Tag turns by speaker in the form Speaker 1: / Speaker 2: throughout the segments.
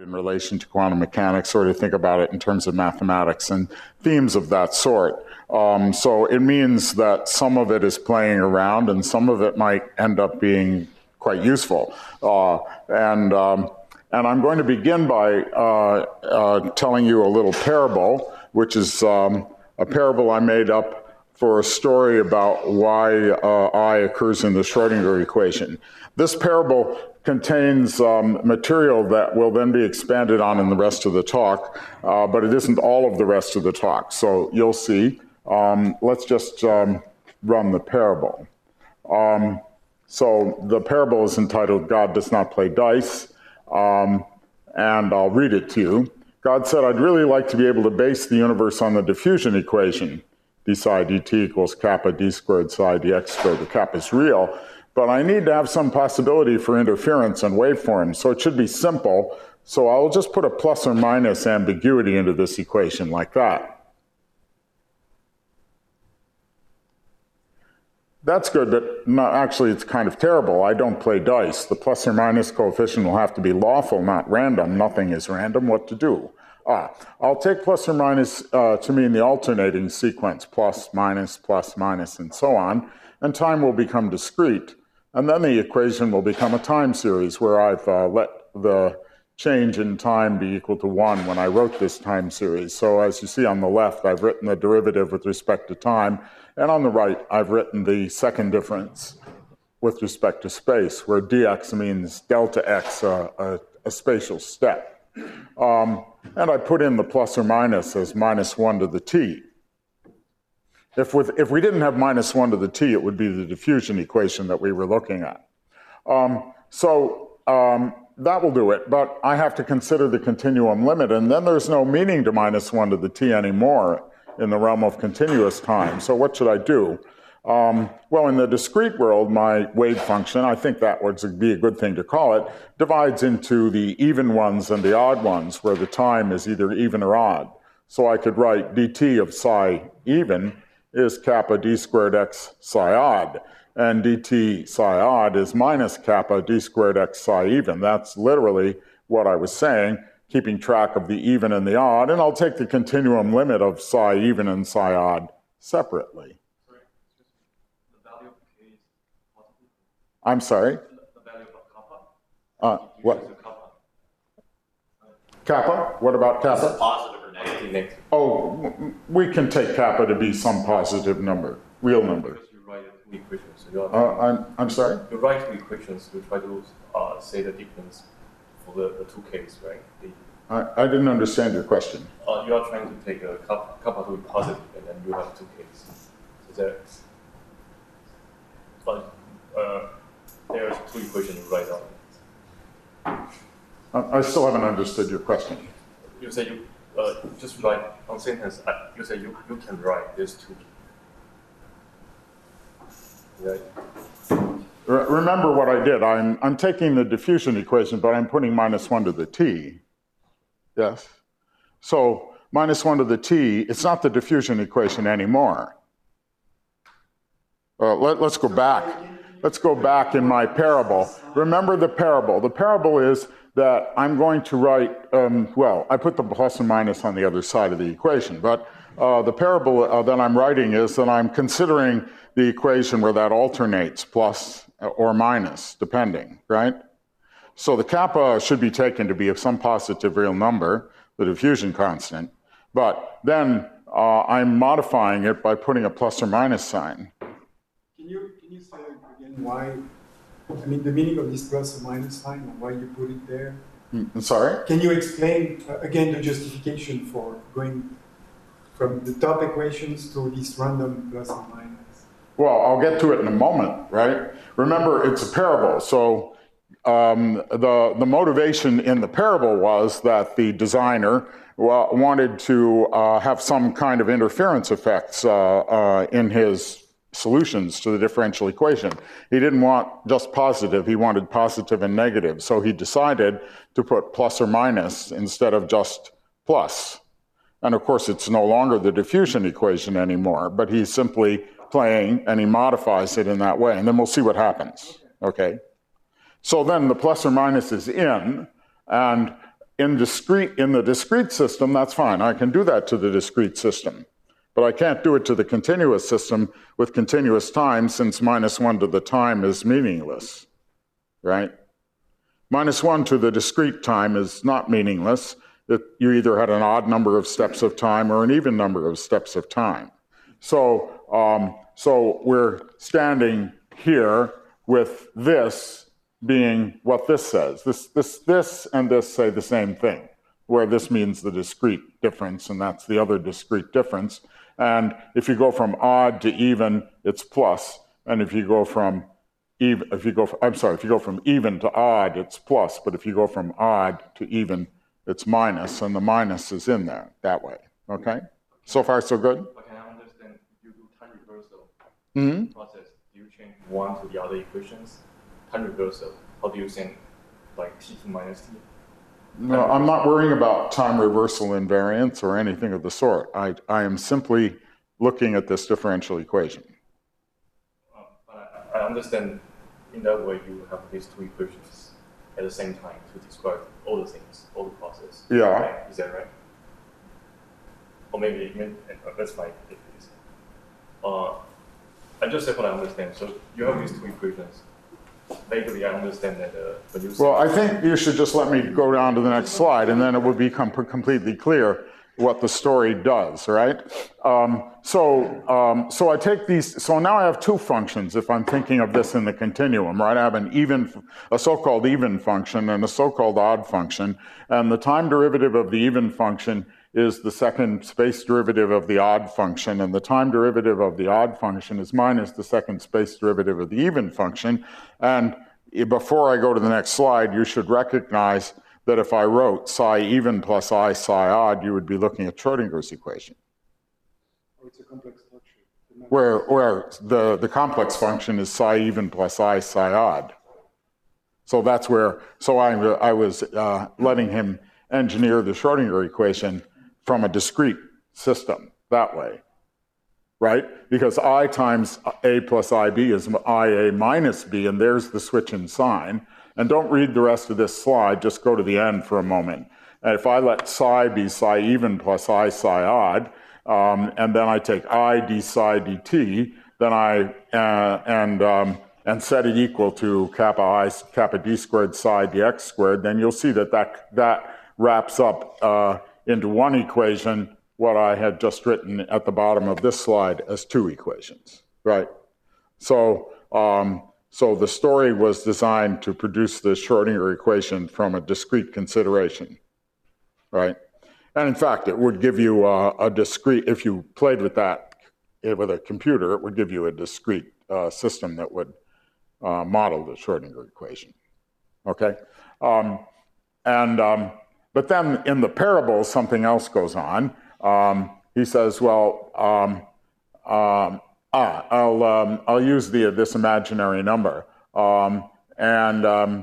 Speaker 1: in relation to quantum mechanics, or to think about it in terms of mathematics and themes of that sort. So it means that some of it is playing around and some of it might end up being quite useful. And I'm going to begin by telling you a little parable, which is a parable I made up for a story about why I occurs in the Schrödinger equation. This parable contains material that will then be expanded on in the rest of the talk, but it isn't all of the rest of the talk, so you'll see. Let's just run the parable. So the parable is entitled God Does Not Play Dice, and I'll read it to you. God said, I'd really like to be able to base the universe on the diffusion equation, d psi dt equals kappa d squared psi dx squared. The kappa is real, but I need to have some possibility for interference and waveforms, so it should be simple. So I'll just put a plus or minus ambiguity into this equation like that. That's good, but not, actually it's kind of terrible. I don't play dice. The plus or minus coefficient will have to be lawful, not random. Nothing is random. What to do? I'll take plus or minus to mean the alternating sequence, plus, minus, and so on, and time will become discrete. And then the equation will become a time series where I've let the change in time be equal to 1 when I wrote this time series. So as you see on the left, I've written the derivative with respect to time, and on the right, I've written the second difference with respect to space, where dx means delta x, a spatial step. And I put in the plus or minus as minus 1 to the t. If we didn't have minus 1 to the t, it would be the diffusion equation that we were looking at. That will do it, but I have to consider the continuum limit, and then there's no meaning to minus 1 to the t anymore in the realm of continuous time. So what should I do? Well, in the discrete world, my wave function, I think that would be a good thing to call it, divides into the even ones and the odd ones, where the time is either even or odd. So I could write dt of psi even is kappa d squared x psi odd, and dt psi odd is minus kappa d squared x psi even. That's literally what I was saying, keeping track of the even and the odd, and I'll take the continuum limit of psi even and psi odd separately. I'm sorry?
Speaker 2: The value of kappa?
Speaker 1: What? Kappa? What about kappa?
Speaker 2: Is it positive or negative?
Speaker 1: Oh, we can take kappa to be some positive number, real number.
Speaker 2: Because you write two equations. So
Speaker 1: I'm sorry?
Speaker 2: You write two equations to try to say the difference for the two cases, right?
Speaker 1: I didn't understand your question.
Speaker 2: You are trying to take a kappa to be positive, and then you have two cases. So there's two equations right now.
Speaker 1: I still haven't understood your question.
Speaker 2: You say you just write on sentence. You say you can write these two. Right.
Speaker 1: Remember what I did. I'm taking the diffusion equation, but I'm putting minus 1 to the t. Yes. So minus 1 to the t. It's not the diffusion equation anymore. Let's go back. Let's go back in my parable. Remember the parable. The parable is that I'm going to write, well, I put the plus and minus on the other side of the equation, but the parable that I'm writing is that I'm considering the equation where that alternates, plus or minus, depending, right? So the kappa should be taken to be some positive real number, the diffusion constant, but then I'm modifying it by putting a plus or minus sign.
Speaker 3: Can you say again why, I mean, the meaning of this plus or minus sign and why you put it there?
Speaker 1: Sorry?
Speaker 3: Can you explain again the justification for going from the top equations to this random plus and minus?
Speaker 1: Well, I'll get to it in a moment, right? Remember, it's a parable, so the motivation in the parable was that the designer wanted to have some kind of interference effects in his solutions to the differential equation. He didn't want just positive, he wanted positive and negative. So he decided to put plus or minus instead of just plus. And of course, it's no longer the diffusion equation anymore, but he's simply playing and he modifies it in that way. And then we'll see what happens, okay? So then the plus or minus is in, and in the discrete system, that's fine. I can do that to the discrete system. But I can't do it to the continuous system with continuous time, since -1 to the time is meaningless, right? -1 to the discrete time is not meaningless. You either had an odd number of steps of time or an even number of steps of time. So we're standing here with this being what this says. This and this say the same thing, where this means the discrete difference, and that's the other discrete difference. And if you go from odd to even, it's plus. And if you go from even to odd, it's plus. But if you go from odd to even, it's minus, and the minus is in there that way. Okay? So far, so good?
Speaker 2: But can I understand, you do time reversal
Speaker 1: Mm-hmm.
Speaker 2: process, do you change one to the other equations? Time reversal, how do you think, like t to minus t?
Speaker 1: No, I'm not worrying about time reversal invariance or anything of the sort. I am simply looking at this differential equation.
Speaker 2: I understand in that way you have these two equations at the same time to describe all the things, all the process.
Speaker 1: Yeah.
Speaker 2: Right? Is that right? Or maybe that's fine. I just said what I understand. So you have these two equations. Vaguely, I understand that when you say.
Speaker 1: Well, I think you should just let me go down to the next slide, and then it would become completely clear what the story does, right? So I take these, so now I have two functions if I'm thinking of this in the continuum, right? I have a so-called even function and a so-called odd function, and the time derivative of the even function is the second space derivative of the odd function, and the time derivative of the odd function is minus the second space derivative of the even function. And before I go to the next slide, you should recognize that if I wrote psi even plus I psi odd, you would be looking at Schrödinger's equation.
Speaker 3: Oh, it's a complex structure.
Speaker 1: Where the complex function is psi even plus I psi odd. So that's where, so I was letting him engineer the Schrödinger equation from a discrete system that way, right? Because I times A plus IB is IA minus B, and there's the switch in sign. And don't read the rest of this slide, just go to the end for a moment. And if I let psi be psi even plus I psi odd, and then I take I d psi dt, then and set it equal to kappa d squared psi dx squared, then you'll see that wraps up into one equation what I had just written at the bottom of this slide as two equations, right? So the story was designed to produce the Schrödinger equation from a discrete consideration, right? And in fact, it would give you a discrete, if you played with that with a computer, it would give you a discrete system that would model the Schrödinger equation, okay? But then in the parable, something else goes on. He says, well, I'll use this imaginary number. And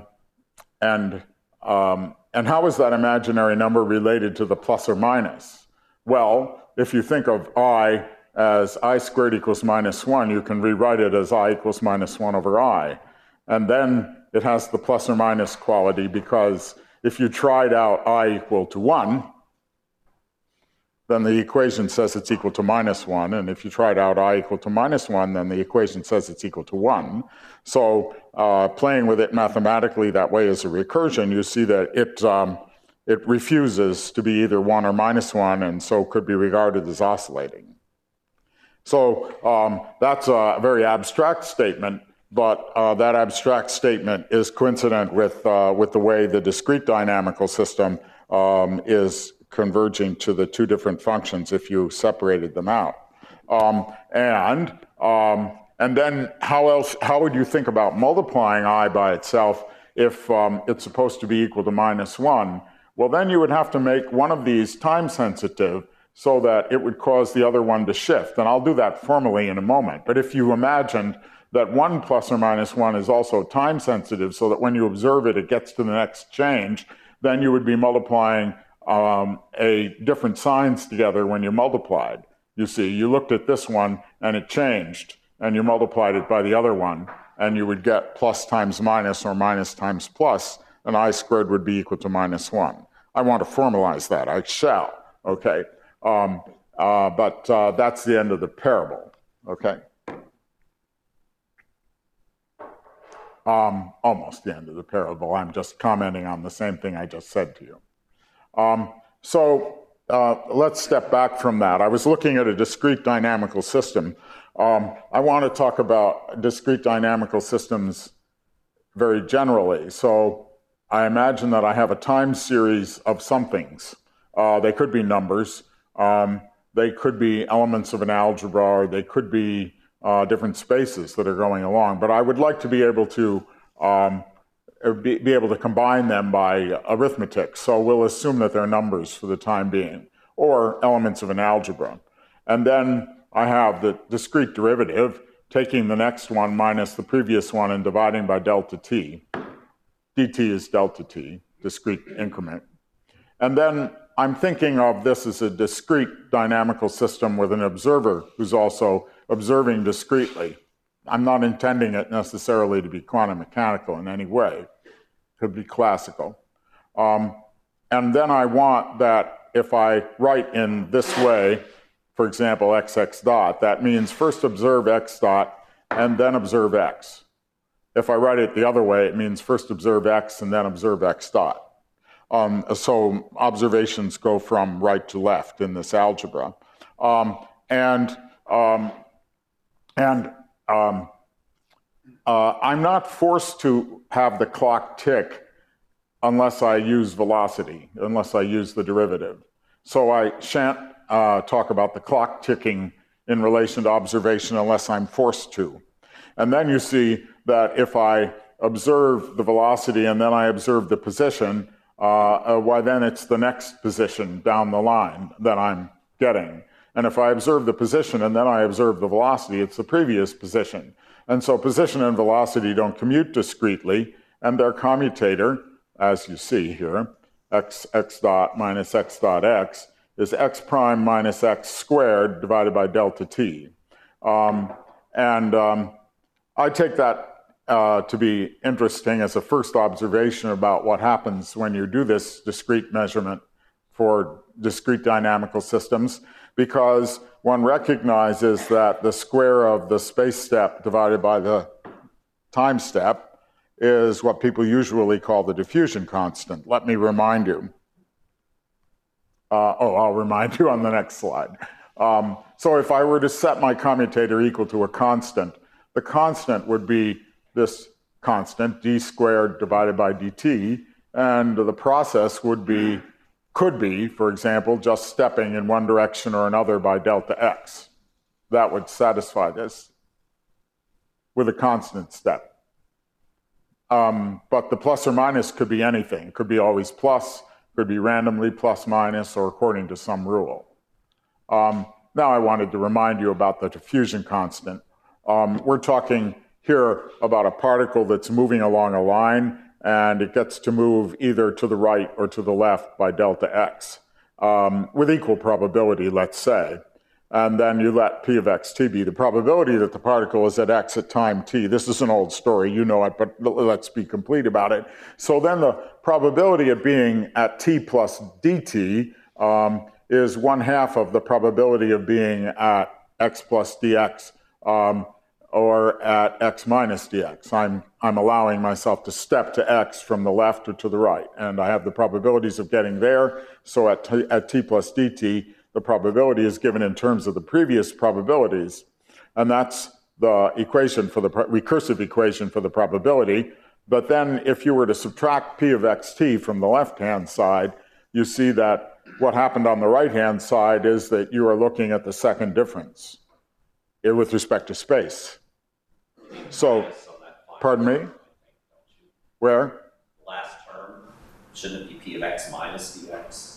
Speaker 1: how is that imaginary number related to the plus or minus? Well, if you think of I as I squared equals -1, you can rewrite it as I equals -1 over I. And then it has the plus or minus quality, because if you tried out I equal to 1, then the equation says it's equal to -1. And if you tried out I equal to -1, then the equation says it's equal to 1. So playing with it mathematically that way as a recursion, you see that it refuses to be either 1 or -1, and so could be regarded as oscillating. So that's a very abstract statement, but that abstract statement is coincident with the way the discrete dynamical system is converging to the two different functions if you separated them out. And then how would you think about multiplying I by itself if it's supposed to be equal to -1? Well, then you would have to make one of these time sensitive so that it would cause the other one to shift. And I'll do that formally in a moment. But if you imagined that 1 plus or -1 is also time sensitive, so that when you observe it, it gets to the next change, then you would be multiplying different signs together when you multiplied. You see, you looked at this one and it changed, and you multiplied it by the other one, and you would get plus times minus or minus times plus, and I squared would be equal to -1. I want to formalize that. I shall, okay? But that's the end of the parable, okay? Almost the end of the parable. I'm just commenting on the same thing I just said to you. Let's step back from that. I was looking at a discrete dynamical system. I want to talk about discrete dynamical systems very generally. So I imagine that I have a time series of somethings. They could be numbers. They could be elements of an algebra, or they could be different spaces that are going along. But I would like to be able to combine them by arithmetic. So we'll assume that they're numbers for the time being, or elements of an algebra. And then I have the discrete derivative, taking the next one minus the previous one and dividing by delta t. dt is delta t, discrete increment. And then I'm thinking of this as a discrete dynamical system with an observer who's also observing discretely. I'm not intending it necessarily to be quantum mechanical in any way. It could be classical. And then I want that if I write in this way, for example, xx dot, that means first observe x dot and then observe x. If I write it the other way, it means first observe x and then observe x dot. So observations go from right to left in this algebra. I'm not forced to have the clock tick unless I use velocity, unless I use the derivative. So I shan't talk about the clock ticking in relation to observation unless I'm forced to. And then you see that if I observe the velocity and then I observe the position, why then it's the next position down the line that I'm getting. And if I observe the position and then I observe the velocity, it's the previous position. And so position and velocity don't commute discretely, and their commutator, as you see here, x dot minus x dot x, is x prime minus x squared divided by delta t. I take that to be interesting as a first observation about what happens when you do this discrete measurement for discrete dynamical systems, because one recognizes that the square of the space step divided by the time step is what people usually call the diffusion constant. Let me remind you. I'll remind you on the next slide. So if I were to set my commutator equal to a constant, the constant would be this constant, d squared divided by dt, and the process could be, for example, just stepping in one direction or another by delta x. That would satisfy this with a constant step. But the plus or minus could be anything. It could be always plus, could be randomly plus minus, or according to some rule. Now I wanted to remind you about the diffusion constant. We're talking here about a particle that's moving along a line, and it gets to move either to the right or to the left by delta x, with equal probability, let's say. And then you let p of xt be the probability that the particle is at x at time t. This is an old story, you know it, but let's be complete about it. So then the probability of being at t plus dt is 1/2 of the probability of being at x plus dx, or at x minus dx. I'm allowing myself to step to x from the left or to the right, and I have the probabilities of getting there. So at t plus dt, the probability is given in terms of the previous probabilities, and that's the equation for the recursive equation for the probability. But then if you were to subtract p of xt from the left-hand side, you see that what happened on the right-hand side is that you are looking at the second difference with respect to space. So, pardon me? Where?
Speaker 4: Last term, shouldn't it be p of x minus dx?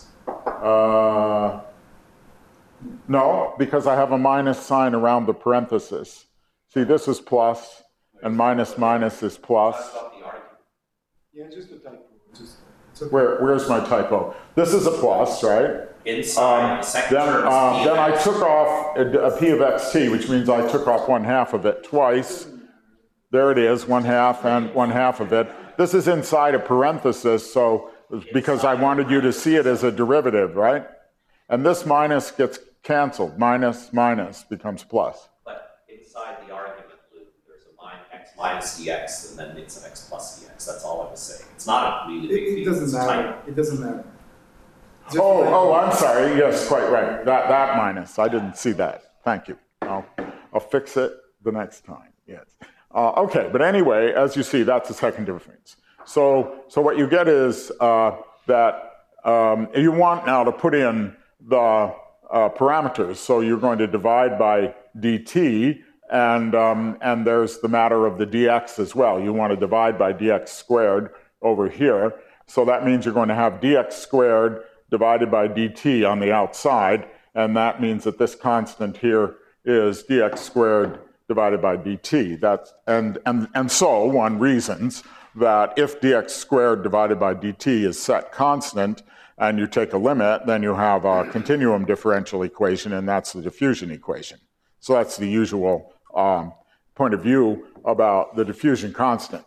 Speaker 1: No, because I have a minus sign around the parenthesis. See, this is plus, and minus is plus.
Speaker 3: Yeah, just a typo.
Speaker 1: Where's my typo? This is a plus, right?
Speaker 4: Inside the second term is
Speaker 1: then I took off a p of xt, which means I took off 1/2 of it twice. There it is, 1/2 and 1/2 of it. This is inside a parenthesis, so because I wanted you to see it as a derivative, right? And this minus gets canceled. Minus, minus becomes plus.
Speaker 4: But inside the argument loop, there's a x minus dx, and then it's an x plus dx. That's all I was saying. It's not a really big
Speaker 3: It
Speaker 4: deal.
Speaker 3: doesn't matter. It doesn't matter.
Speaker 1: I'm sorry. Yes, quite right. That minus. I didn't see that. Thank you. I'll fix it the next time. Yes. Okay, but anyway, as you see, that's the second difference. So what you get is that you want now to put in the parameters. So you're going to divide by dt, and there's the matter of the dx as well. You want to divide by dx squared over here. So that means you're going to have dx squared divided by dt on the outside, and that means that this constant here is dx squared divided by dt. And so one reasons that if dx squared divided by dt is set constant and you take a limit, then you have a continuum differential equation, and that's the diffusion equation. So that's the usual point of view about the diffusion constant.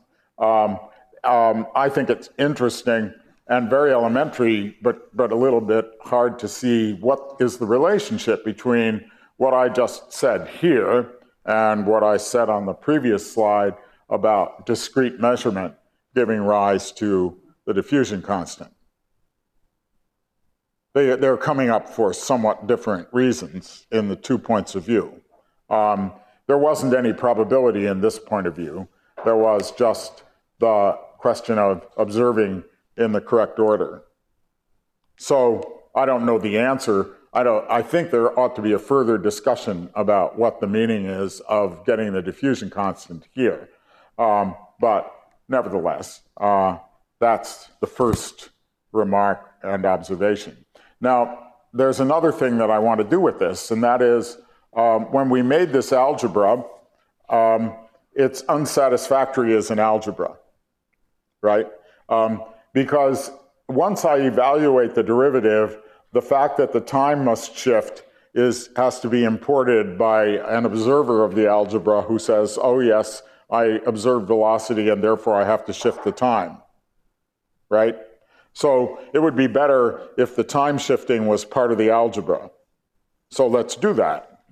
Speaker 1: I think it's interesting and very elementary, but a little bit hard to see what is the relationship between what I just said here and what I said on the previous slide about discrete measurement giving rise to the diffusion constant. They're coming up for somewhat different reasons in the 2 points of view. There wasn't any probability in this point of view. There was just the question of observing in the correct order. So I don't know the answer. I think there ought to be a further discussion about what the meaning is of getting the diffusion constant here. But nevertheless, that's the first remark and observation. Now, there's another thing that I want to do with this, and that is when we made this algebra, it's unsatisfactory as an algebra, right? Because once I evaluate the derivative, the fact that the time must shift has to be imported by an observer of the algebra who says, oh yes, I observe velocity and therefore I have to shift the time, right? So it would be better if the time shifting was part of the algebra. So let's do that.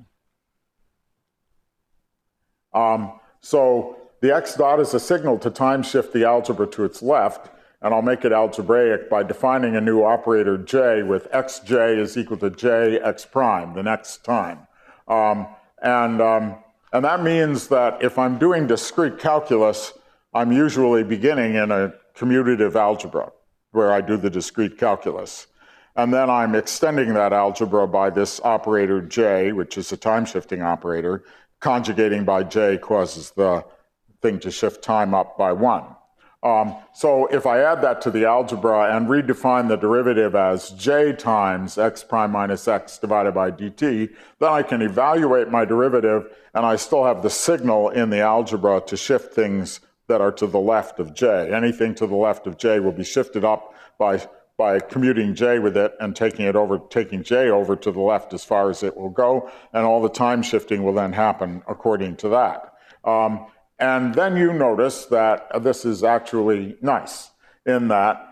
Speaker 1: So the x dot is a signal to time shift the algebra to its left, and I'll make it algebraic by defining a new operator j with xj is equal to j x prime, the next time. And that means that if I'm doing discrete calculus, I'm usually beginning in a commutative algebra, where I do the discrete calculus. And then I'm extending that algebra by this operator j, which is a time-shifting operator. Conjugating by j causes the thing to shift time up by 1. So if I add that to the algebra and redefine the derivative as j times x prime minus x divided by dt, then I can evaluate my derivative and I still have the signal in the algebra to shift things that are to the left of j. Anything to the left of j will be shifted up by commuting j with it and taking j over to the left as far as it will go, and all the time shifting will then happen according to that. And then you notice that this is actually nice in that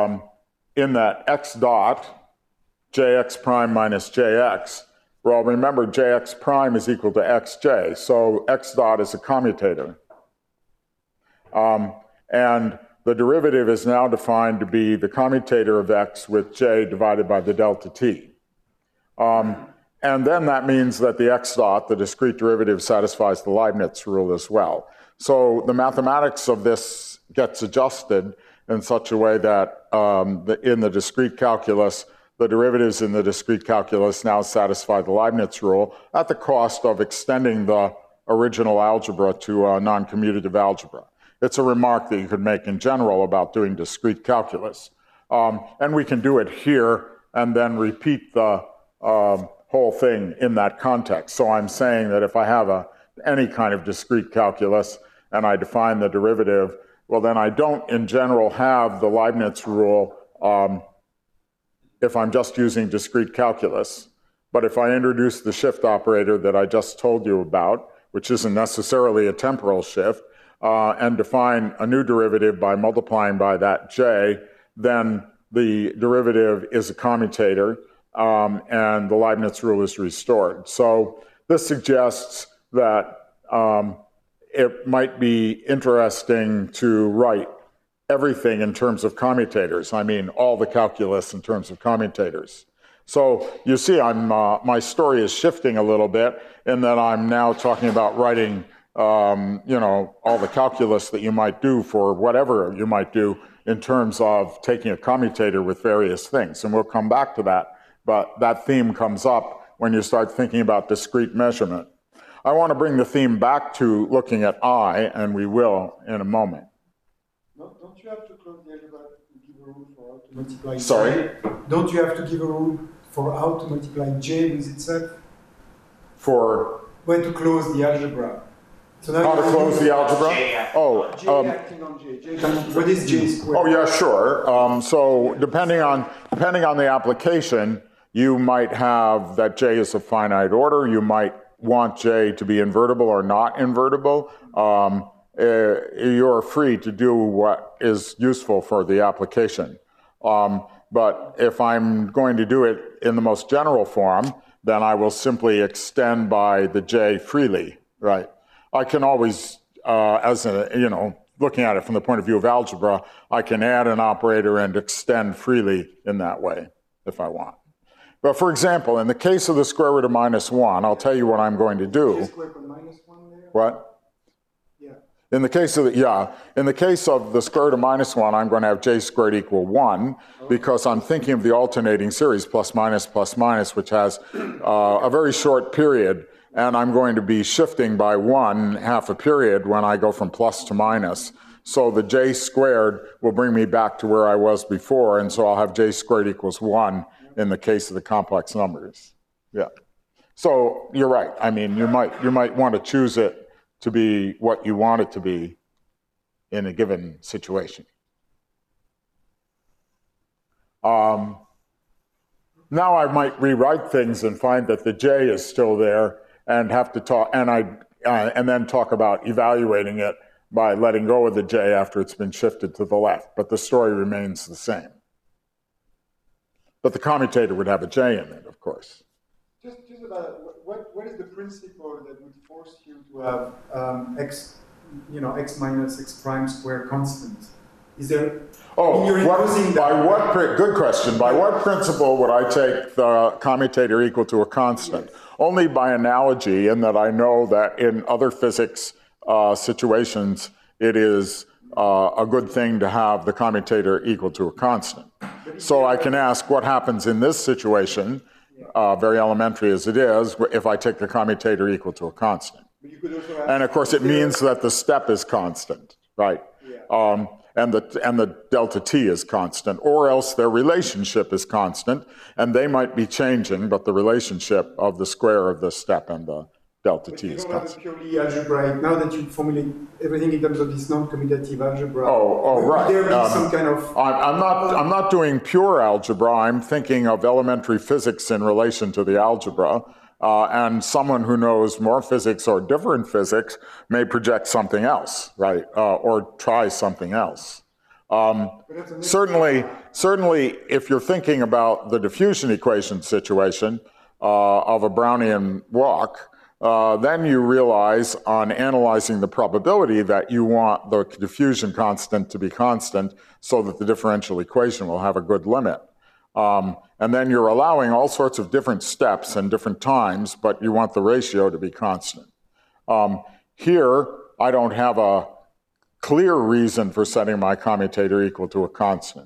Speaker 1: x dot, jx prime minus jx, well, remember jx prime is equal to xj, so x dot is a commutator. And the derivative is now defined to be the commutator of x with j divided by the delta t. And then that means that the x dot, the discrete derivative, satisfies the Leibniz rule as well. So the mathematics of this gets adjusted in such a way that in the discrete calculus, the derivatives in the discrete calculus now satisfy the Leibniz rule at the cost of extending the original algebra to a non-commutative algebra. It's a remark that you could make in general about doing discrete calculus. And we can do it here and then repeat the whole thing in that context. So I'm saying that if I have any kind of discrete calculus and I define the derivative, well, then I don't in general have the Leibniz rule if I'm just using discrete calculus. But if I introduce the shift operator that I just told you about, which isn't necessarily a temporal shift, and define a new derivative by multiplying by that j, then the derivative is a commutator, and the Leibniz rule is restored. So this suggests that it might be interesting to write everything in terms of commutators. I mean, all the calculus in terms of commutators. So you see, my story is shifting a little bit in that I'm now talking about writing, all the calculus that you might do for whatever you might do in terms of taking a commutator with various things. And we'll come back to that, but that theme comes up when you start thinking about discrete measurement. I want to bring the theme back to looking at I, and we will in a moment.
Speaker 3: Don't you have to close the algebra to give a rule for how to multiply
Speaker 1: Sorry?
Speaker 3: J? Don't you have to give a rule for how to multiply J with itself?
Speaker 1: For
Speaker 3: When to close the algebra. So now
Speaker 1: how to close the algebra?
Speaker 3: J acting on J. What is J squared?
Speaker 1: Oh yeah, sure. So depending on the application, you might have that J is a finite order. You might want J to be invertible or not invertible. You're free to do what is useful for the application. But if I'm going to do it in the most general form, then I will simply extend by the J freely, right? I can always, looking at it from the point of view of algebra, I can add an operator and extend freely in that way if I want. But for example, in the case of the square root of -1, I'll tell you what I'm going to do.
Speaker 3: J squared on -1 there?
Speaker 1: What?
Speaker 3: Yeah.
Speaker 1: In the case of the square root of -1, I'm going to have J squared equal 1 because I'm thinking of the alternating series plus minus, which has a very short period, and I'm going to be shifting by 1 half a period when I go from plus to minus. So the J squared will bring me back to where I was before, and so I'll have J squared equals 1 in the case of the complex numbers. Yeah. So you're right. I mean, you might want to choose it to be what you want it to be in a given situation. Now I might rewrite things and find that the J is still there and have to talk, and then talk about evaluating it by letting go of the J after it's been shifted to the left, but the story remains the same. But the commutator would have a J in it, of course.
Speaker 3: Just about what is the principle that would force you to have x minus x prime square constant? Is there?
Speaker 1: Good question. By what principle would I take the commutator equal to a constant? Yes. Only by analogy, in that I know that in other physics situations, it is a good thing to have the commutator equal to a constant. So I can ask what happens in this situation, very elementary as it is, if I take the commutator equal to a constant. And of course, it means that the step is constant, right? Yeah. And the delta t is constant, or else their relationship is constant, and they might be changing, but the relationship of the square of the step and the delta t is constant.
Speaker 3: You don't have a purely algebraic. Now that you formulate everything in terms of this non-commutative algebra,
Speaker 1: right.
Speaker 3: There be some kind of.
Speaker 1: I'm not doing pure algebra. I'm thinking of elementary physics in relation to the algebra. And someone who knows more physics or different physics may project something else, right? Or try something else. Certainly, if you're thinking about the diffusion equation situation of a Brownian walk, then you realize on analyzing the probability that you want the diffusion constant to be constant so that the differential equation will have a good limit. And then you're allowing all sorts of different steps and different times, but you want the ratio to be constant. Here, I don't have a clear reason for setting my commutator equal to a constant.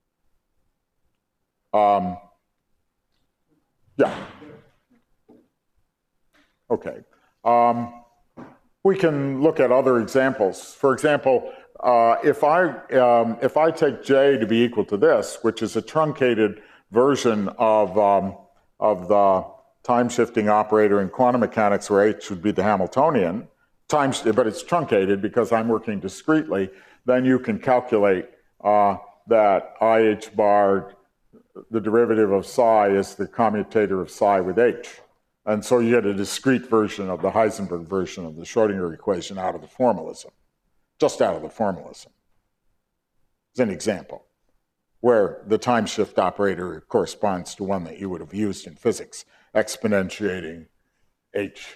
Speaker 1: Yeah. Okay. We can look at other examples. For example, if I take J to be equal to this, which is a truncated version of the time-shifting operator in quantum mechanics, where H would be the Hamiltonian, but it's truncated because I'm working discretely, then you can calculate that IH bar, the derivative of psi, is the commutator of psi with H. And so you get a discrete version of the Heisenberg version of the Schrodinger equation out of the formalism, just out of the formalism. As an example. where the time shift operator corresponds to one that you would have used in physics, exponentiating h.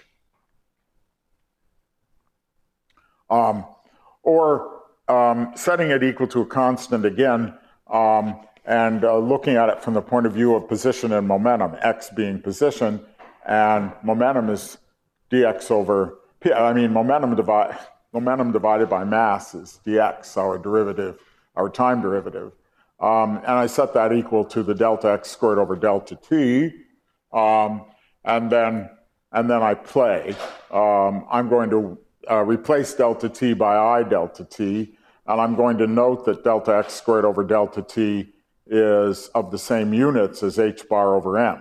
Speaker 1: Setting it equal to a constant again, and looking at it from the point of view of position and momentum, x being position, and momentum is dx over p. I mean, momentum divided by mass is dx, our derivative, our time derivative. And I set that equal to the delta x squared over delta t, and then I play. I'm going to replace delta t by I delta t, and I'm going to note that delta x squared over delta t is of the same units as h bar over m.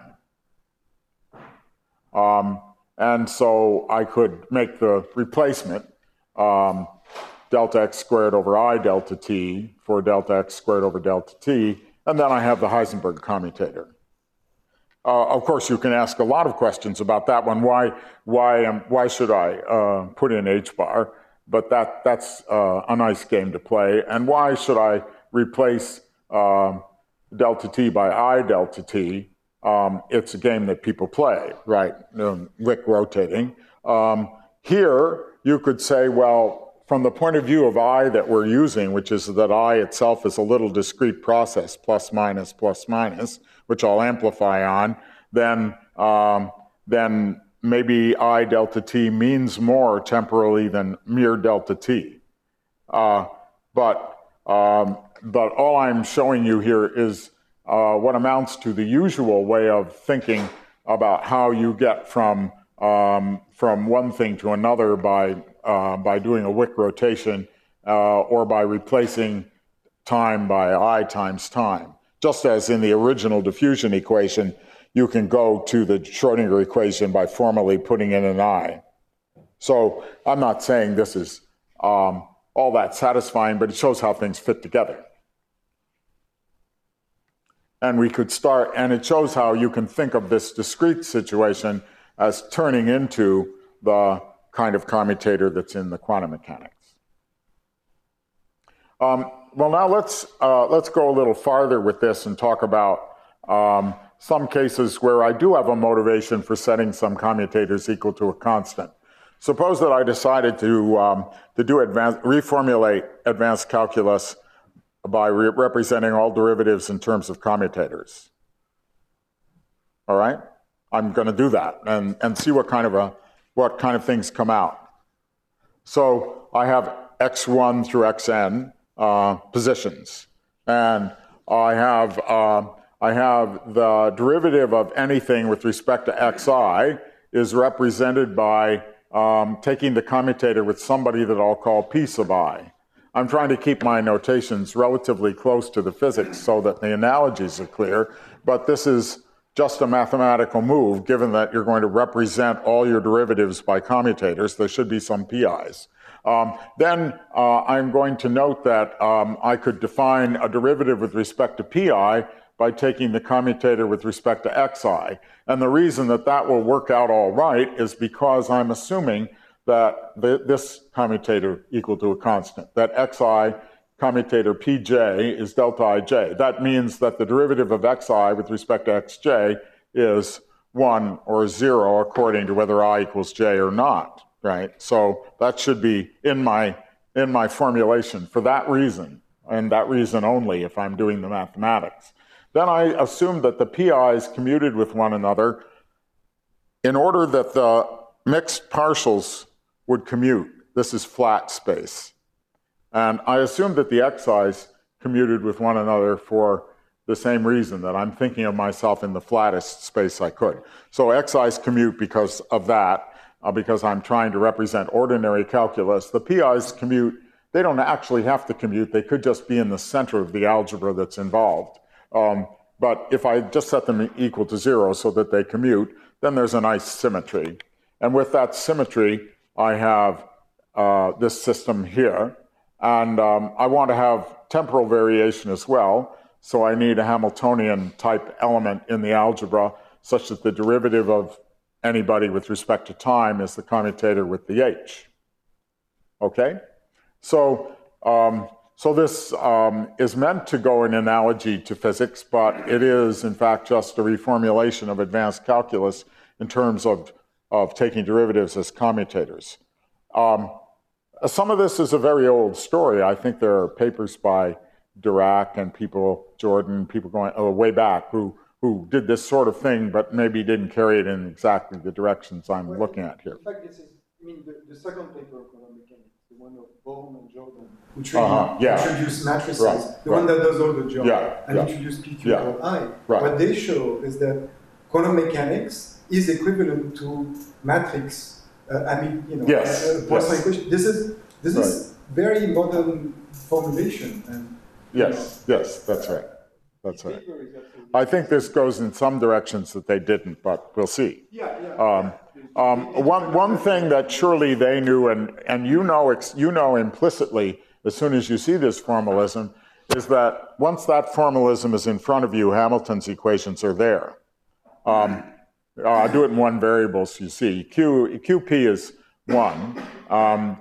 Speaker 1: And so I could make the replacement delta x squared over I delta t for delta x squared over delta t, and then I have the Heisenberg commutator. Of course, you can ask a lot of questions about that one. Why should I put in h bar? But that's a nice game to play. And why should I replace delta t by I delta t? It's a game that people play, right? Wick rotating. Here, you could say, well, from the point of view of I that we're using, which is that I itself is a little discrete process, plus, minus, which I'll amplify on, then maybe I delta t means more temporally than mere delta t. But all I'm showing you here is what amounts to the usual way of thinking about how you get from one thing to another by doing a Wick rotation or by replacing time by I times time. Just as in the original diffusion equation, you can go to the Schrodinger equation by formally putting in an I. So I'm not saying this is all that satisfying, but it shows how things fit together. And we could start, and it shows how you can think of this discrete situation as turning into the kind of commutator that's in the quantum mechanics. Well, now let's go a little farther with this and talk about some cases where I do have a motivation for setting some commutators equal to a constant. Suppose that I decided to reformulate advanced calculus by representing all derivatives in terms of commutators. All right, I'm going to do that and see what kind of things come out. So I have x1 through xn positions, and I have the derivative of anything with respect to xi is represented by taking the commutator with somebody that I'll call p sub I. I'm trying to keep my notations relatively close to the physics so that the analogies are clear, but this is just a mathematical move, given that you're going to represent all your derivatives by commutators. There should be some pi's. Then I'm going to note that I could define a derivative with respect to pi by taking the commutator with respect to xi. And the reason that that will work out all right is because I'm assuming that this commutator equal to a constant, that xi commutator pj is delta ij. That means that the derivative of xi with respect to xj is 1 or 0 according to whether I equals j or not, right? So that should be in my formulation for that reason, and that reason only if I'm doing the mathematics. Then I assume that the pi's commuted with one another in order that the mixed partials would commute. This is flat space. And I assume that the xi's commuted with one another for the same reason, that I'm thinking of myself in the flattest space I could. So xi's commute because of that, because I'm trying to represent ordinary calculus. The pi's commute, they don't actually have to commute. They could just be in the center of the algebra that's involved. But if I just set them equal to 0 so that they commute, then there's a nice symmetry. And with that symmetry, I have this system here. And I want to have temporal variation as well. So I need a Hamiltonian type element in the algebra such that the derivative of anybody with respect to time is the commutator with the h. Okay? So So this is meant to go in analogy to physics, but it is, in fact, just a reformulation of advanced calculus in terms of taking derivatives as commutators. Some of this is a very old story. I think there are papers by Dirac and Jordan, people going way back who did this sort of thing, but maybe didn't carry it in exactly the directions I'm looking at here.
Speaker 3: In fact, this is, the second paper of quantum mechanics, the one of Bohm and Jordan, who introduced matrices, the one that does all the job, and introduced P equal I. What they show is that quantum mechanics is equivalent to matrix. Poisson equation. This is very modern formulation. And,
Speaker 1: yes, that's right. That's right. I think this goes in some directions that they didn't, but we'll see. One thing that surely they knew, and you know implicitly as soon as you see this formalism, is that once that formalism is in front of you, Hamilton's equations are there. I'll do it in one variable so you see. QP is 1. And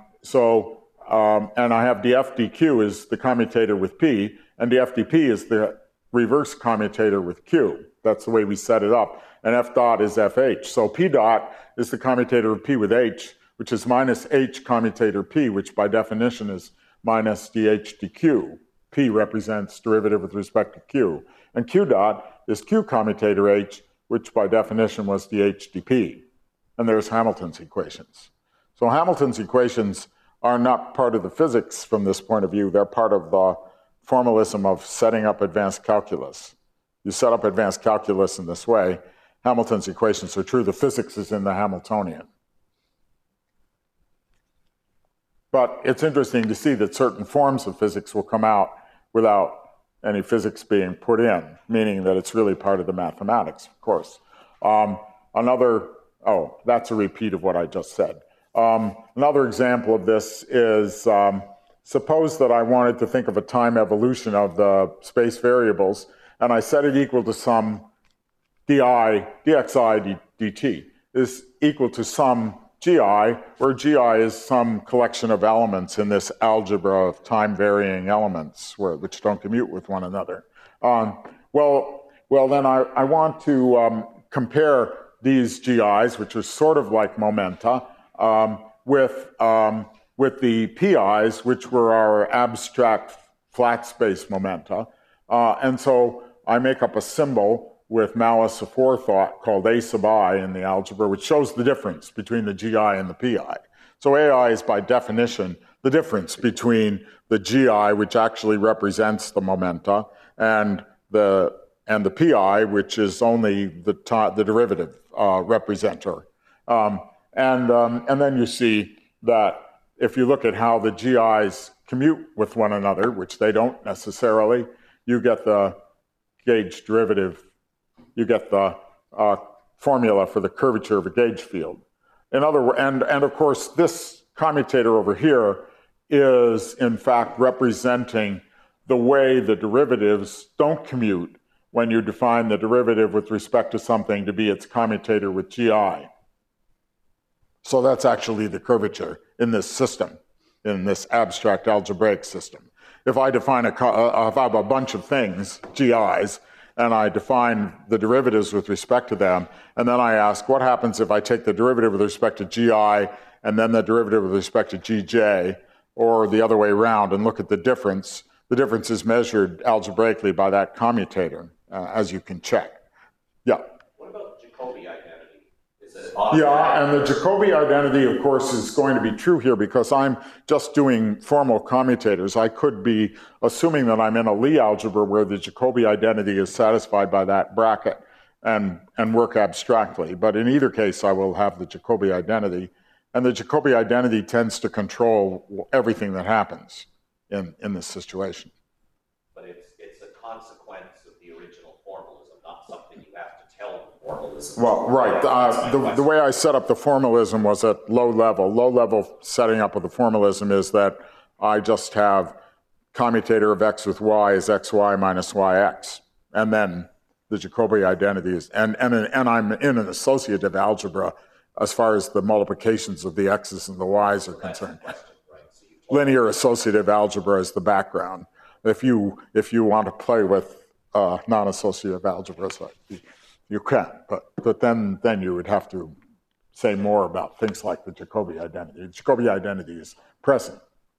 Speaker 1: I have df dq is the commutator with P, and df dP is the reverse commutator with Q. That's the way we set it up. And F dot is FH. So P dot is the commutator of P with H, which is minus H commutator P, which by definition is minus dH dQ. P represents derivative with respect to Q. And Q dot is Q commutator H, which by definition was dH dP. And there's Hamilton's equations. So Hamilton's equations are not part of the physics from this point of view. They're part of the formalism of setting up advanced calculus. You set up advanced calculus in this way. Hamilton's equations are true. The physics is in the Hamiltonian. But it's interesting to see that certain forms of physics will come out without any physics being put in, meaning that it's really part of the mathematics, of course. That's a repeat of what I just said. Another example of this is, suppose that I wanted to think of a time evolution of the space variables, and I set it equal to some dxi dt is equal to some gi, where gi is some collection of elements in this algebra of time-varying elements which don't commute with one another. Well, then I want to compare these gi's, which are sort of like momenta, with the pi's, which were our abstract flat space momenta. And so I make up a symbol with malice aforethought called A sub I in the algebra, which shows the difference between the GI and the PI. So AI is by definition the difference between the GI, which actually represents the momenta, and the PI, which is only the derivative representer. And then you see that if you look at how the GIs commute with one another, which they don't necessarily, you get the gauge derivative, you get the formula for the curvature of a gauge field. In other words, and of course, this commutator over here is in fact representing the way the derivatives don't commute when you define the derivative with respect to something to be its commutator with GI. So that's actually the curvature in this system, in this abstract algebraic system. If I define if I have a bunch of things, GIs, and I define the derivatives with respect to them, and then I ask, what happens if I take the derivative with respect to GI and then the derivative with respect to GJ, or the other way around, and look at the difference? The difference is measured algebraically by that commutator, as you can check. Yeah?
Speaker 4: What about Jacobi identity? Is it
Speaker 1: Yeah, and the Jacobi identity, of course, is going to be true here because I'm just doing formal commutators. I could be assuming that I'm in a Lie algebra where the Jacobi identity is satisfied by that bracket and work abstractly. But in either case, I will have the Jacobi identity. And the Jacobi identity tends to control everything that happens in this situation.
Speaker 4: But it's a consequence of the original formalism, not something you have to tell the formalism.
Speaker 1: Well, right. The way I set up the formalism was at low level. Low level setting up of the formalism is that I just have commutator of x with y is xy minus yx. And then the Jacobi identity is, and I'm in an associative algebra as far as the multiplications of the x's and the y's are concerned.
Speaker 4: That's the question, right? So you
Speaker 1: linear associative algebra as the background. If you want to play with non-associative algebra, so you can, but then you would have to say more about things like the Jacobi identity. The Jacobi identity is present.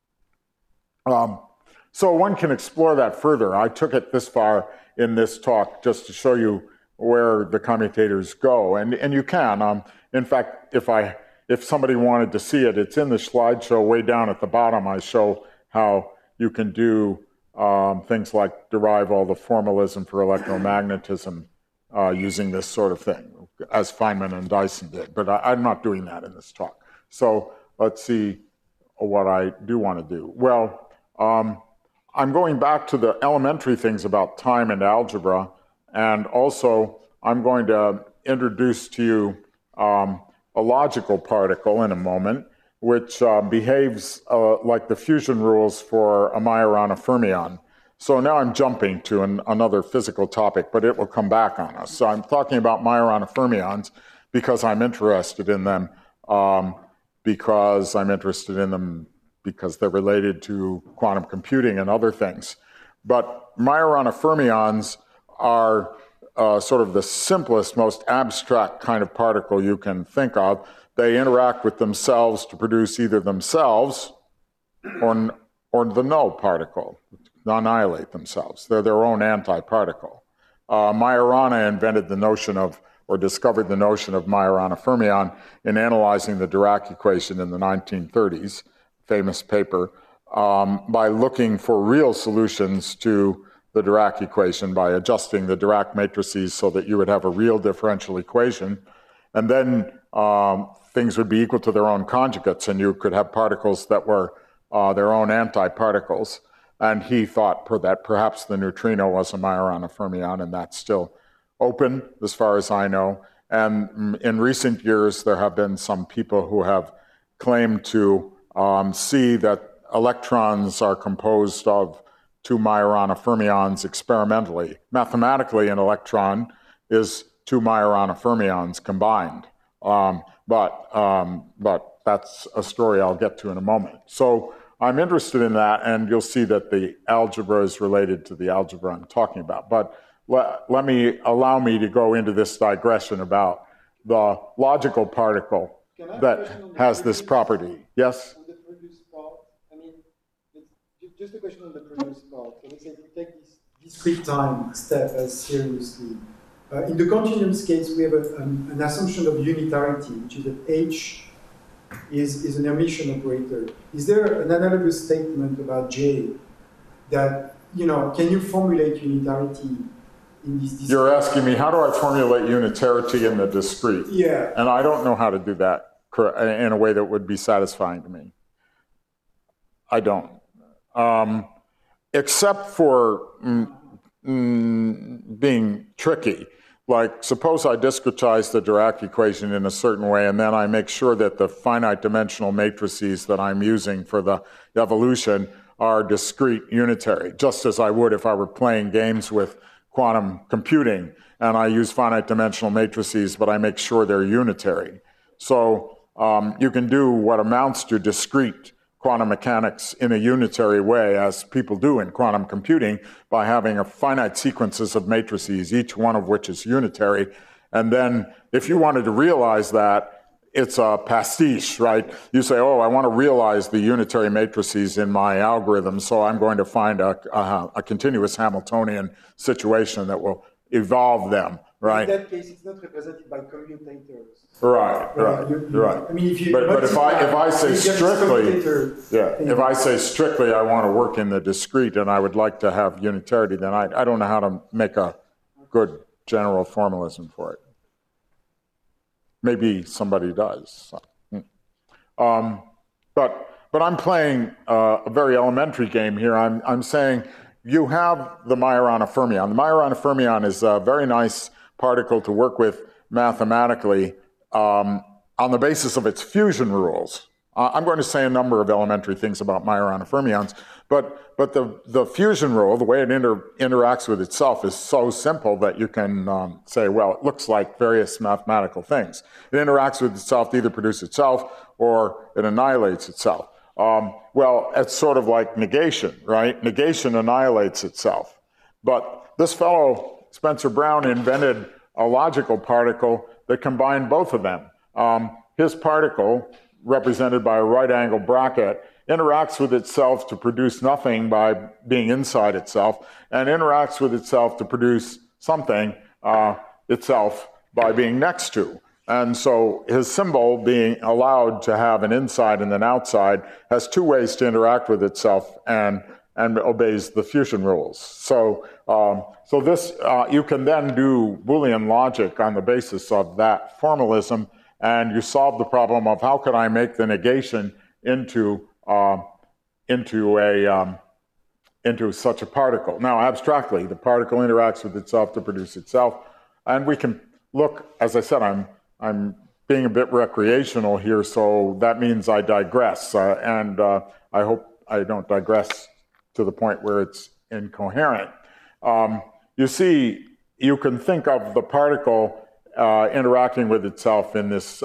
Speaker 1: So one can explore that further. I took it this far in this talk just to show you where the commutators go, and you can. In fact, if somebody wanted to see it, it's in the slideshow way down at the bottom. I show how you can do things like derive all the formalism for electromagnetism using this sort of thing, as Feynman and Dyson did. But I'm not doing that in this talk. So let's see what I do want to do. Well, I'm going back to the elementary things about time and algebra, and also I'm going to introduce to you a logical particle in a moment, which behaves like the fusion rules for a Majorana fermion. So now I'm jumping to another physical topic, but it will come back on us. So I'm talking about Majorana fermions because I'm interested in them, because they're related to quantum computing and other things. But Majorana fermions are sort of the simplest, most abstract kind of particle you can think of. They interact with themselves to produce either themselves or the null particle, annihilate themselves. They're their own antiparticle. Majorana invented the notion of, or discovered the notion of Majorana fermion in analyzing the Dirac equation in the 1930s, famous paper, by looking for real solutions to the Dirac equation by adjusting the Dirac matrices so that you would have a real differential equation. And then things would be equal to their own conjugates, and you could have particles that were their own antiparticles. And he thought that perhaps the neutrino was a Majorana fermion, and that's still open as far as I know. And in recent years, there have been some people who have claimed to see that electrons are composed of two Majorana fermions experimentally. Mathematically, an electron is two Majorana fermions combined. But that's a story I'll get to in a moment. So I'm interested in that, and you'll see that the algebra is related to the algebra I'm talking about. But allow me to go into this digression about the logical particle that has this property. Yes?
Speaker 3: On the previous part, I mean, just a question on the previous part. So let's say if we take this discrete time step as seriously. In the continuums case, we have an assumption of unitarity, which is that H is an Hermitian operator. Is there an analogous statement about J that, can you formulate unitarity in this discrete?
Speaker 1: You're asking me, how do I formulate unitarity in the discrete?
Speaker 3: Yeah.
Speaker 1: And I don't know how to do that in a way that would be satisfying to me. I don't. Except for being tricky. Like, suppose I discretize the Dirac equation in a certain way, and then I make sure that the finite dimensional matrices that I'm using for the evolution are discrete unitary, just as I would if I were playing games with quantum computing, and I use finite dimensional matrices, but I make sure they're unitary. So you can do what amounts to discrete quantum mechanics in a unitary way, as people do in quantum computing, by having a finite sequences of matrices, each one of which is unitary. And then if you wanted to realize that, it's a pastiche, right? You say, oh, I want to realize the unitary matrices in my algorithm, so I'm going to find a continuous Hamiltonian situation that will evolve them, right?
Speaker 3: In that case, it's not represented by commutators.
Speaker 1: Right.
Speaker 3: I mean,
Speaker 1: but if I say strictly, if I say strictly, I want to work in the discrete and I would like to have unitarity, then I don't know how to make a good general formalism for it. Maybe somebody does. But I'm playing a very elementary game here. I'm saying you have the Majorana fermion. The Majorana fermion is a very nice particle to work with mathematically on the basis of its fusion rules. I'm going to say a number of elementary things about Majorana fermions, but the fusion rule, the way it interacts with itself, is so simple that you can say, well, it looks like various mathematical things. It interacts with itself to either produce itself or it annihilates itself. Well, it's sort of like negation, right? Negation annihilates itself. But this fellow, Spencer Brown, invented a logical particle that combined both of them. His particle, represented by a right-angle bracket, interacts with itself to produce nothing by being inside itself, and interacts with itself to produce something itself by being next to. And so his symbol, being allowed to have an inside and an outside, has two ways to interact with itself and obeys the fusion rules. So, so this, you can then do Boolean logic on the basis of that formalism, and you solve the problem of how can I make the negation into such a particle. Now, abstractly, the particle interacts with itself to produce itself, and we can look, as I said, I'm being a bit recreational here, so that means I digress, and I hope I don't digress to the point where it's incoherent. You see, you can think of the particle interacting with itself in this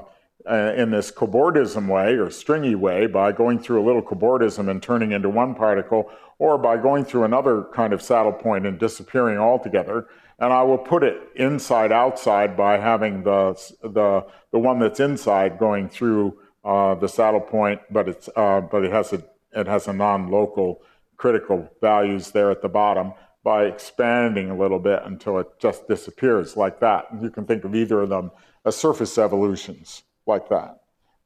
Speaker 1: cobordism way or stringy way by going through a little cobordism and turning into one particle, or by going through another kind of saddle point and disappearing altogether. And I will put it inside outside by having the one that's inside going through the saddle point, but it has a non-local critical values there at the bottom, by expanding a little bit until it just disappears like that. And you can think of either of them as surface evolutions like that.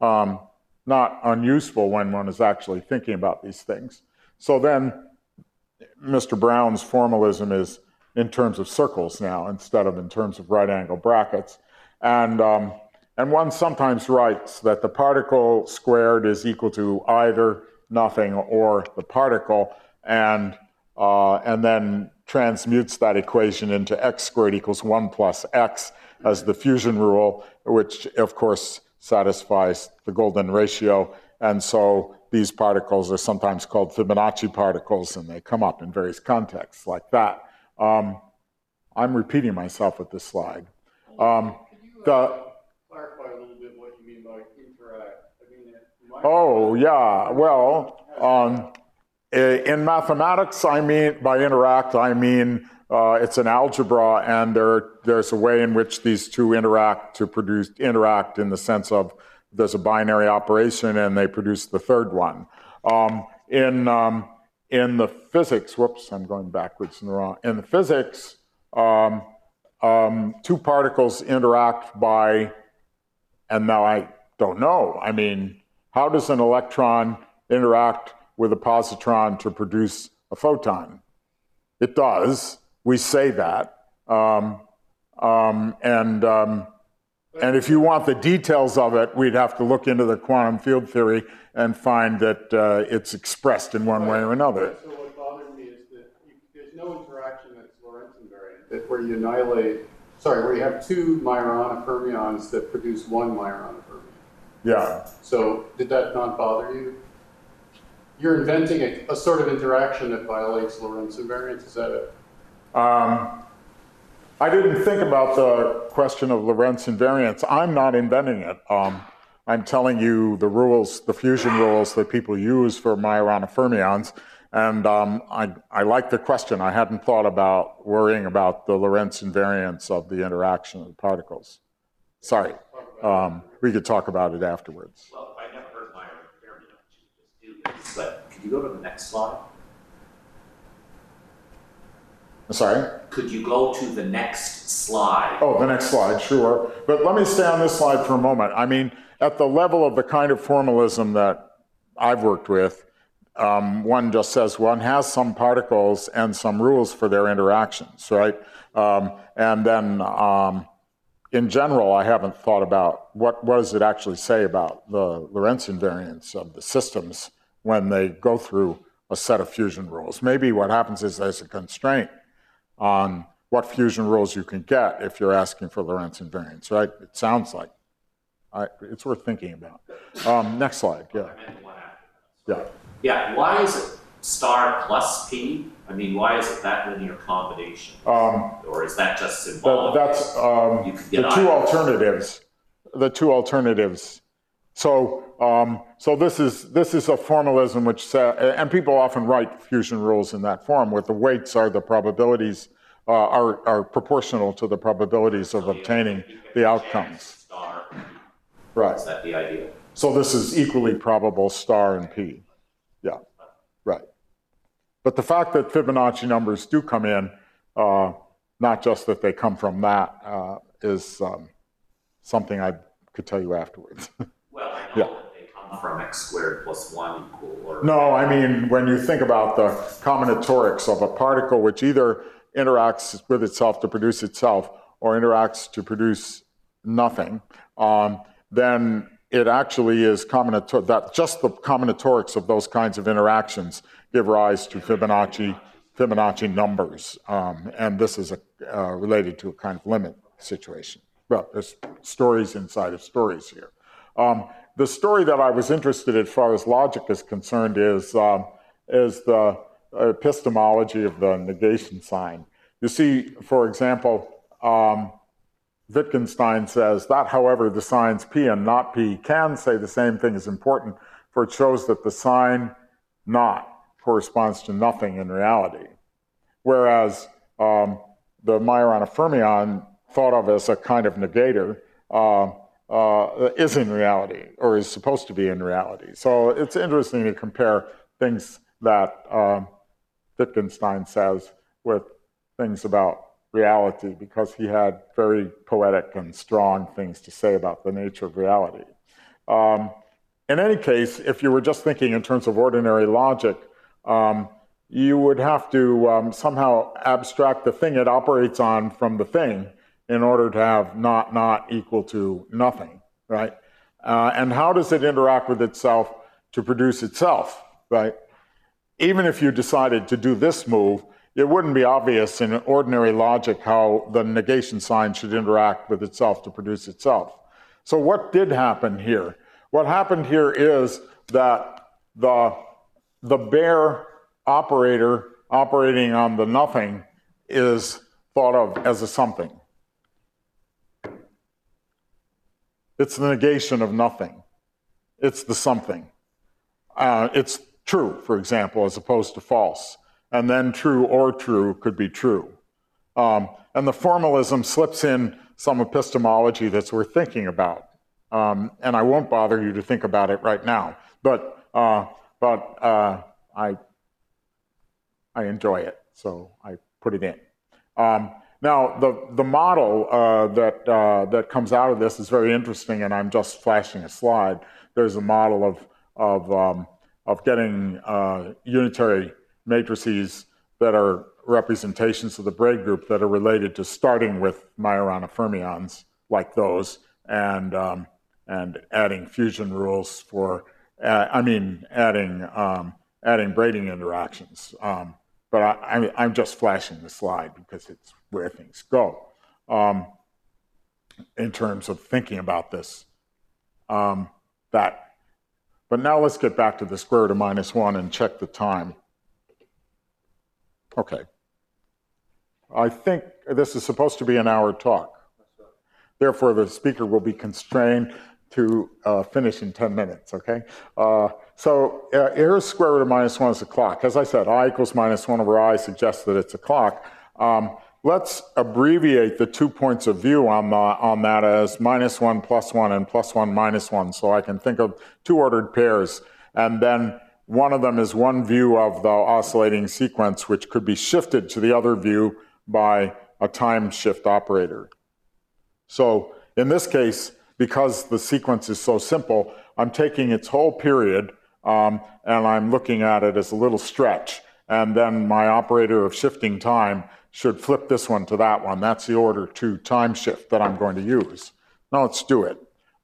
Speaker 1: Not unuseful when one is actually thinking about these things. So then Mr. Brown's formalism is in terms of circles now instead of in terms of right-angle brackets. And one sometimes writes that the particle squared is equal to either nothing or the particle, and then transmutes that equation into x squared equals 1 plus x as the fusion rule, which of course satisfies the golden ratio. And so these particles are sometimes called Fibonacci particles, and they come up in various contexts like that. I'm repeating myself with this slide.
Speaker 5: Could you clarify a little bit what you mean by interact?
Speaker 1: Oh, yeah. Well, in mathematics, I mean, by interact, I mean it's an algebra, and there's a way in which these two interact in the sense of there's a binary operation and they produce the third one. In the physics, whoops, I'm going backwards and wrong. In the physics, two particles interact by, and now I don't know. I mean, how does an electron interact with a positron to produce a photon? It does. We say that. And if you want the details of it, we'd have to look into the quantum field theory and find that it's expressed in one way or another.
Speaker 5: So what bothered me is that there's no interaction that's Lorentz invariant, where you annihilate, where you have two Majorana fermions that produce one Majorana fermion.
Speaker 1: Yeah.
Speaker 5: So did that not bother you? You're inventing a sort of interaction that violates Lorentz invariance, is that it?
Speaker 1: I didn't think about the question of Lorentz invariance. I'm not inventing it. I'm telling you the rules, the fusion rules that people use for Majorana fermions, and I like the question. I hadn't thought about worrying about the Lorentz invariance of the interaction of the particles. Sorry, we could talk about it afterwards.
Speaker 4: Well, I never heard Majorana fermions just do this, but could you go to the next slide?
Speaker 1: Sorry?
Speaker 4: Could you go to the next slide?
Speaker 1: Oh, the next slide, sure. But let me stay on this slide for a moment. I mean, at the level of the kind of formalism that I've worked with, one just says one has some particles and some rules for their interactions, right? And then in general, I haven't thought about what does it actually say about the Lorentz invariance of the systems when they go through a set of fusion rules. Maybe what happens is there's a constraint on what fusion rules you can get if you're asking for Lorentz invariance, right? It sounds like. It's worth thinking about. Next slide, yeah. Yeah.
Speaker 4: Yeah, why is it star plus P? I mean, why is it that linear combination? Or is that just symbolic?
Speaker 1: That's the two alternatives. The two alternatives So this is a formalism which and people often write fusion rules in that form, where the weights are the probabilities are proportional to the probabilities of obtaining the outcomes. Right.
Speaker 4: Is that the idea?
Speaker 1: So this is equally probable star and p. Yeah. Right. But the fact that Fibonacci numbers do come in, not just that they come from that, is something I could tell you afterwards.
Speaker 4: Well, I know that they come from x squared plus 1 equal. Or
Speaker 1: no, I mean, when you think about the combinatorics of a particle which either interacts with itself to produce itself or interacts to produce nothing, then it actually is that just the combinatorics of those kinds of interactions give rise to Fibonacci numbers, and this is related to a kind of limit situation. Well, there's stories inside of stories here. The story that I was interested in as far as logic is concerned is the epistemology of the negation sign. You see, for example, Wittgenstein says that, however, the signs P and not P can say the same thing is important, for it shows that the sign not corresponds to nothing in reality. Whereas the Majorana fermion, thought of as a kind of negator, is in reality, or is supposed to be in reality. So it's interesting to compare things that Wittgenstein says with things about reality, because he had very poetic and strong things to say about the nature of reality. In any case, if you were just thinking in terms of ordinary logic, you would have to somehow abstract the thing it operates on from the thing in order to have not equal to nothing, right? And how does it interact with itself to produce itself, right? Even if you decided to do this move, it wouldn't be obvious in ordinary logic how the negation sign should interact with itself to produce itself. So what did happen here? What happened here is that the bare operator operating on the nothing is thought of as a something. It's the negation of nothing. It's the something. It's true, for example, as opposed to false. And then true or true could be true. And the formalism slips in some epistemology that's worth thinking about. And I won't bother you to think about it right now, but I enjoy it, so I put it in. Now, the model that comes out of this is very interesting, and I'm just flashing a slide. There's a model of getting unitary matrices that are representations of the Bragg group that are related to starting with Majorana fermions like those, and adding fusion rules for, adding braiding interactions. But I'm just flashing the slide because it's where things go in terms of thinking about this. But now let's get back to the square root of -1 and check the time. Okay. I think this is supposed to be an hour talk. Therefore, the speaker will be constrained to finish in 10 minutes, okay? So here's square root of -1 as a clock. As I said, I equals -1 over I suggests that it's a clock. Let's abbreviate the 2 points of view on that as -1 plus 1 and +1 -1. So I can think of 2 ordered pairs, and then one of them is one view of the oscillating sequence, which could be shifted to the other view by a time shift operator. So in this case, because the sequence is so simple, I'm taking its whole period and I'm looking at it as a little stretch, and then my operator of shifting time should flip this one to that one. That's the order 2 time shift that I'm going to use. Now let's do it.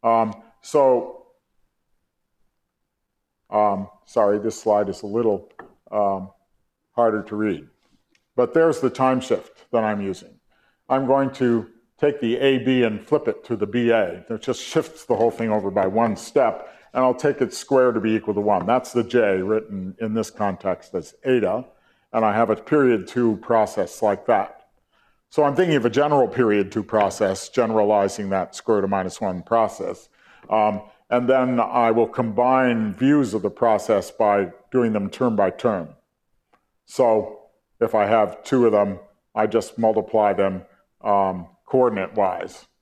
Speaker 1: Sorry, this slide is a little harder to read. But there's the time shift that I'm using. I'm going to take the AB and flip it to the BA. That just shifts the whole thing over by 1 step, and I'll take its square to be equal to 1. That's the J written in this context as eta, and I have a period 2 process like that. So I'm thinking of a general period 2 process, generalizing that square root of -1 process. and then I will combine views of the process by doing them term by term. So if I have two of them, I just multiply them coordinate-wise.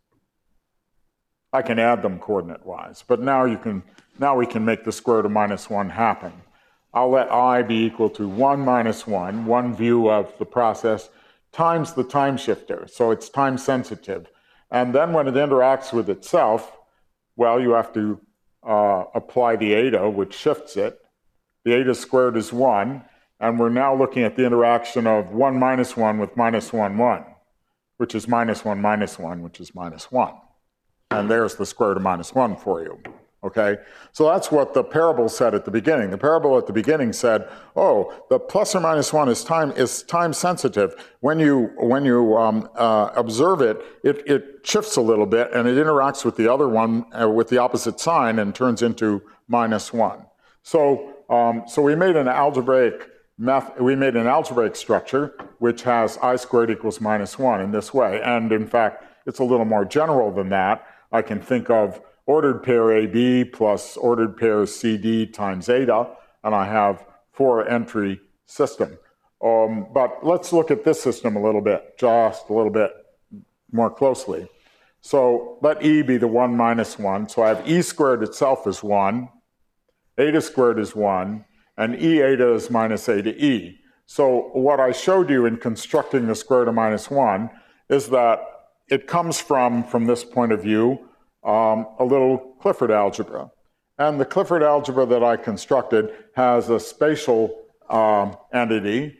Speaker 1: I can add them coordinate-wise, but now we can make the square root of minus 1 happen. I'll let I be equal to 1 minus 1, one view of the process, times the time shifter, so it's time sensitive. And then when it interacts with itself, well, you have to apply the eta, which shifts it. The eta squared is 1, and we're now looking at the interaction of 1 minus 1 with minus 1, 1, which is minus 1 minus 1, which is minus 1. And there's the square root of minus 1 for you. Okay, so that's what the parable said at the beginning. The parable at the beginning said, oh, the plus or minus 1 is time sensitive. When you observe it, it shifts a little bit and it interacts with the other one with the opposite sign and turns into minus 1. So we made an algebraic structure which has I squared equals minus 1 in this way. And in fact, it's a little more general than that. I can think of ordered pair AB plus ordered pair CD times eta, and I have 4-entry system. But let's look at this system a little bit, just a little bit more closely. So let E be the 1 minus 1. So I have E squared itself is 1, eta squared is 1, and E eta is minus eta E. So what I showed you in constructing the square root of minus 1 is that it comes from this point of view, a little Clifford algebra. And the Clifford algebra that I constructed has a spatial entity,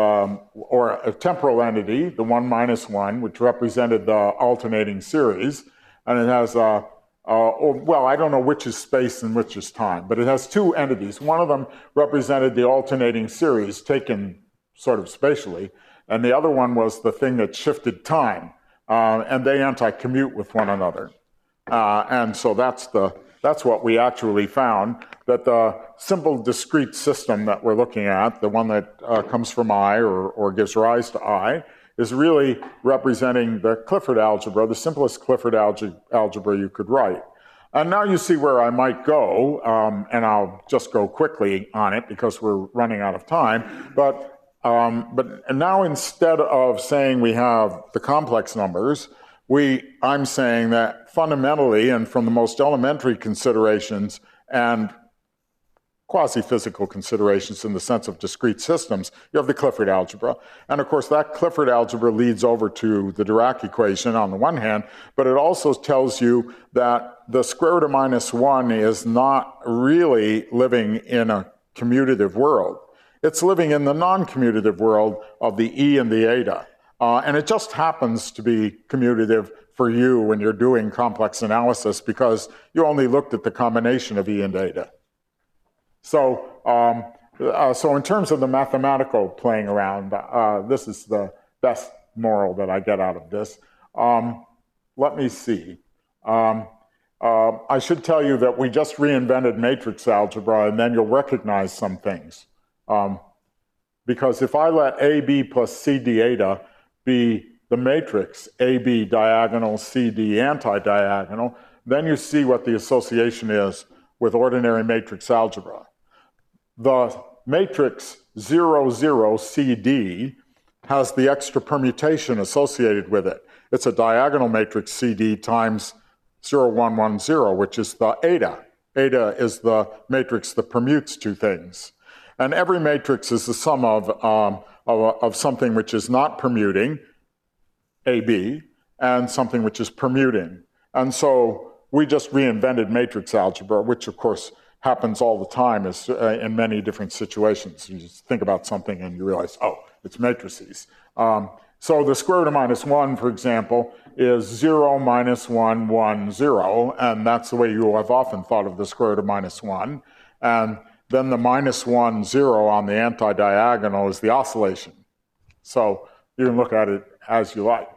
Speaker 1: or a temporal entity, the 1 minus 1, which represented the alternating series. And it has well, I don't know which is space and which is time, but it has two entities. One of them represented the alternating series taken sort of spatially, and the other one was the thing that shifted time, and they anti-commute with one another. And so that's what we actually found, that the simple discrete system that we're looking at, the one that comes from I or gives rise to I, is really representing the Clifford algebra, the simplest Clifford algebra you could write. And now you see where I might go, and I'll just go quickly on it because we're running out of time. But now instead of saying we have the complex numbers, I'm saying that fundamentally and from the most elementary considerations and quasi-physical considerations in the sense of discrete systems, you have the Clifford algebra. And of course, that Clifford algebra leads over to the Dirac equation on the one hand, but it also tells you that the square root of minus 1 is not really living in a commutative world. It's living in the non-commutative world of the E and the eta. And it just happens to be commutative for you when you're doing complex analysis because you only looked at the combination of E and eta. So in terms of the mathematical playing around, this is the best moral that I get out of this. Let me see. I should tell you that we just reinvented matrix algebra, and then you'll recognize some things. Because if I let AB plus CD eta be the matrix AB diagonal, CD anti-diagonal, then you see what the association is with ordinary matrix algebra. The matrix 0, 0, CD has the extra permutation associated with it. It's a diagonal matrix CD times 0, 1, 1, 0, which is the eta. Eta is the matrix that permutes two things. And every matrix is the sum of something which is not permuting, AB, and something which is permuting. And so we just reinvented matrix algebra, which of course happens all the time in many different situations. You just think about something and you realize, oh, it's matrices. So the square root of minus 1, for example, is 0 minus 1, 1, 0, and that's the way you have often thought of the square root of minus 1. And then the minus 1, 0 on the anti-diagonal is the oscillation. So you can look at it as you like.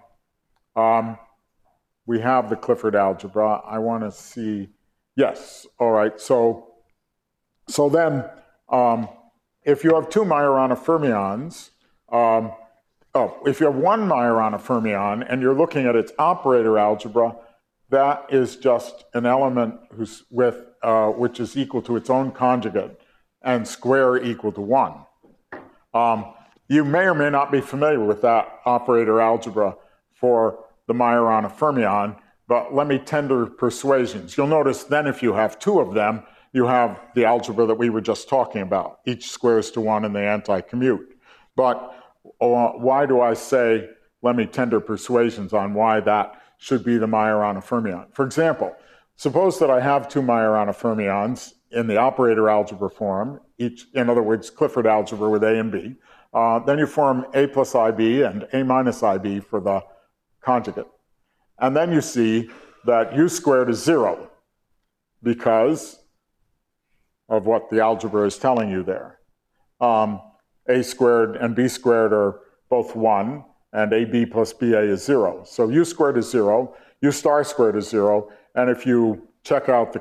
Speaker 1: We have the Clifford algebra. I want to see, yes, all right. So then if you have two Majorana fermions, if you have one Majorana fermion and you're looking at its operator algebra, that is just an element which is equal to its own conjugate and square equal to 1. You may or may not be familiar with that operator algebra for the Majorana fermion, but let me tender persuasions. You'll notice then if you have two of them, you have the algebra that we were just talking about. Each squares to 1 and they anti-commute. But why do I say, let me tender persuasions on why that should be the Majorana fermion? For example, suppose that I have two Majorana fermions in the operator algebra form, each, in other words, Clifford algebra with A and B. Then you form A plus IB and A minus IB for the conjugate. And then you see that U squared is 0 because of what the algebra is telling you there. A squared and B squared are both 1, and AB plus BA is 0. So U squared is 0, U star squared is 0, and if you check out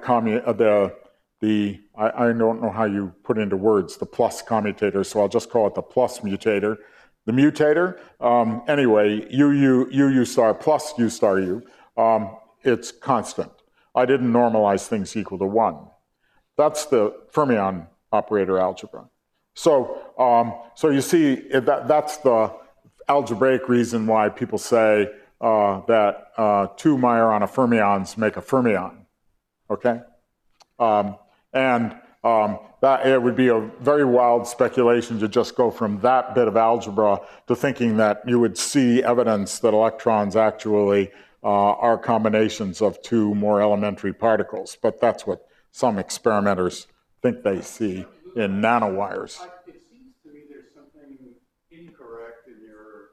Speaker 1: I don't know how you put into words the plus commutator, so I'll just call it the plus mutator. The mutator, anyway, U star plus U star U, it's constant. I didn't normalize things equal to 1. That's the fermion operator algebra. So you see, that's the algebraic reason why people say that two Majorana fermions make a fermion, okay? That it would be a very wild speculation to just go from that bit of algebra to thinking that you would see evidence that electrons actually are combinations of two more elementary particles. But that's what some experimenters think they see in nanowires.
Speaker 5: It seems to me there's something incorrect in your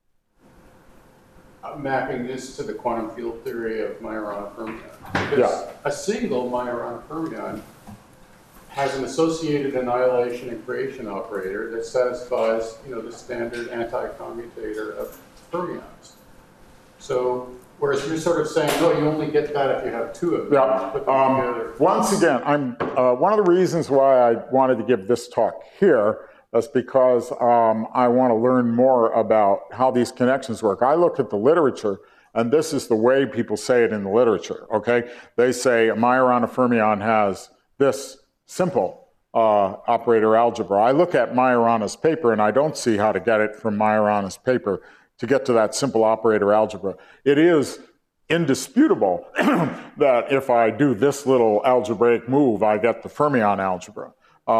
Speaker 5: mapping this to the quantum field theory of Majorana fermion. Because a single Majorana fermion has an associated annihilation and creation operator that satisfies, the standard anti-commutator of fermions. So, whereas you're sort of saying, no, you only get that if you have two of them.
Speaker 1: Yeah. Once again, one of the reasons why I wanted to give this talk here is because I want to learn more about how these connections work. I look at the literature, and this is the way people say it in the literature, okay? They say a Majorana fermion has this simple operator algebra. I look at Majorana's paper, and I don't see how to get it from Majorana's paper to get to that simple operator algebra. It is indisputable that if I do this little algebraic move, I get the fermion algebra.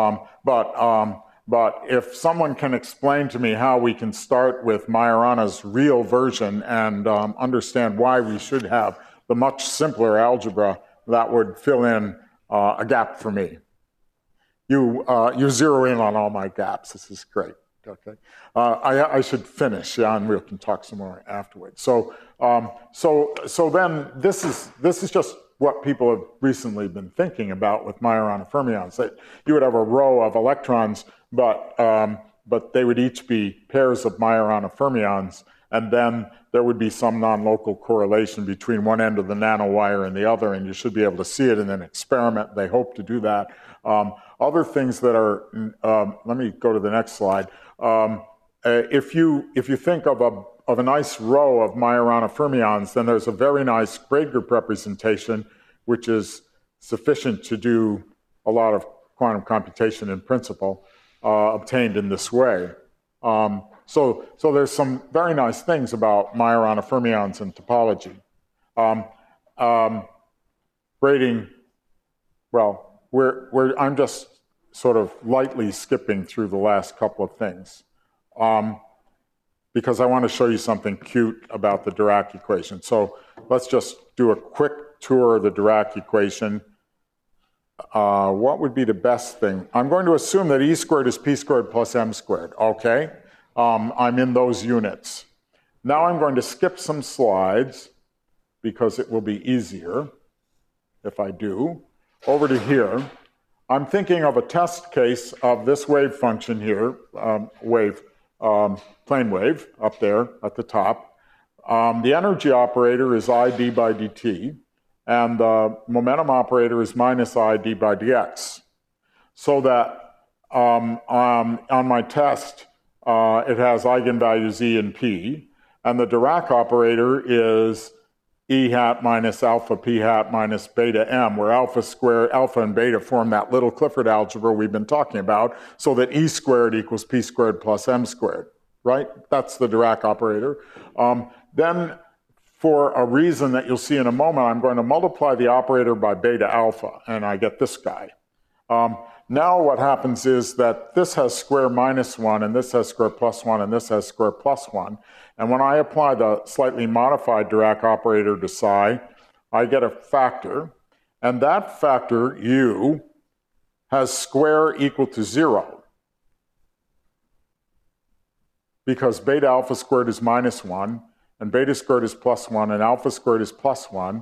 Speaker 1: But if someone can explain to me how we can start with Majorana's real version and understand why we should have the much simpler algebra, that would fill in a gap for me. You zero in on all my gaps. This is great. Okay, I should finish, and we can talk some more afterwards. So then this is just what people have recently been thinking about with Majorana fermions. That you would have a row of electrons, but they would each be pairs of Majorana fermions, and then there would be some non-local correlation between one end of the nanowire and the other, and you should be able to see it in an experiment. They hope to do that. Other things that are, let me go to the next slide. If you think of a nice row of Majorana fermions, then there's a very nice grade group representation, which is sufficient to do a lot of quantum computation in principle, obtained in this way. So there's some very nice things about Majorana fermions and topology. Grading, well, I'm just sort of lightly skipping through the last couple of things because I want to show you something cute about the Dirac equation. So let's just do a quick tour of the Dirac equation. What would be the best thing? I'm going to assume that E squared is P squared plus M squared, okay? I'm in those units. Now I'm going to skip some slides because it will be easier if I do. Over to here. I'm thinking of a test case of this wave function here, plane wave up there at the top. The energy operator is I d by dt, and the momentum operator is minus I d by dx. So that on my test, it has eigenvalues E and P, and the Dirac operator is E hat minus alpha P hat minus beta M, where alpha and beta form that little Clifford algebra we've been talking about, so that E squared equals P squared plus M squared, right? That's the Dirac operator. Then, for a reason that you'll see in a moment, I'm going to multiply the operator by beta alpha, and I get this guy. Now what happens is that this has square minus 1, and this has square plus 1, and this has square plus 1. And when I apply the slightly modified Dirac operator to psi, I get a factor. And that factor, u, has square equal to 0. Because beta alpha squared is minus 1, and beta squared is plus 1, and alpha squared is plus 1.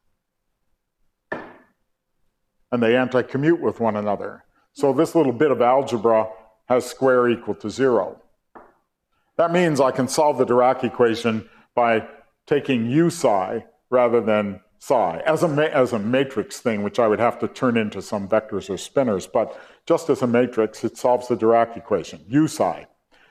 Speaker 1: And they anti-commute with one another. So this little bit of algebra has square equal to 0. That means I can solve the Dirac equation by taking u psi rather than psi, as a matrix thing, which I would have to turn into some vectors or spinors, but just as a matrix, it solves the Dirac equation, u psi.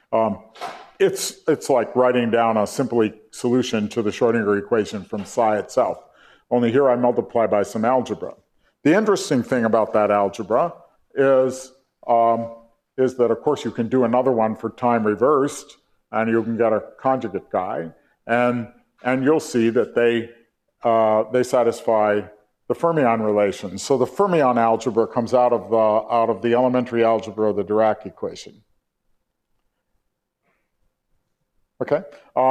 Speaker 1: It's like writing down a simple solution to the Schrodinger equation from psi itself, only here I multiply by some algebra. The interesting thing about that algebra is that, of course, you can do another one for time reversed, and you can get a conjugate guy, and you'll see that they satisfy the fermion relations. So the fermion algebra comes out of the elementary algebra of the Dirac equation. Okay.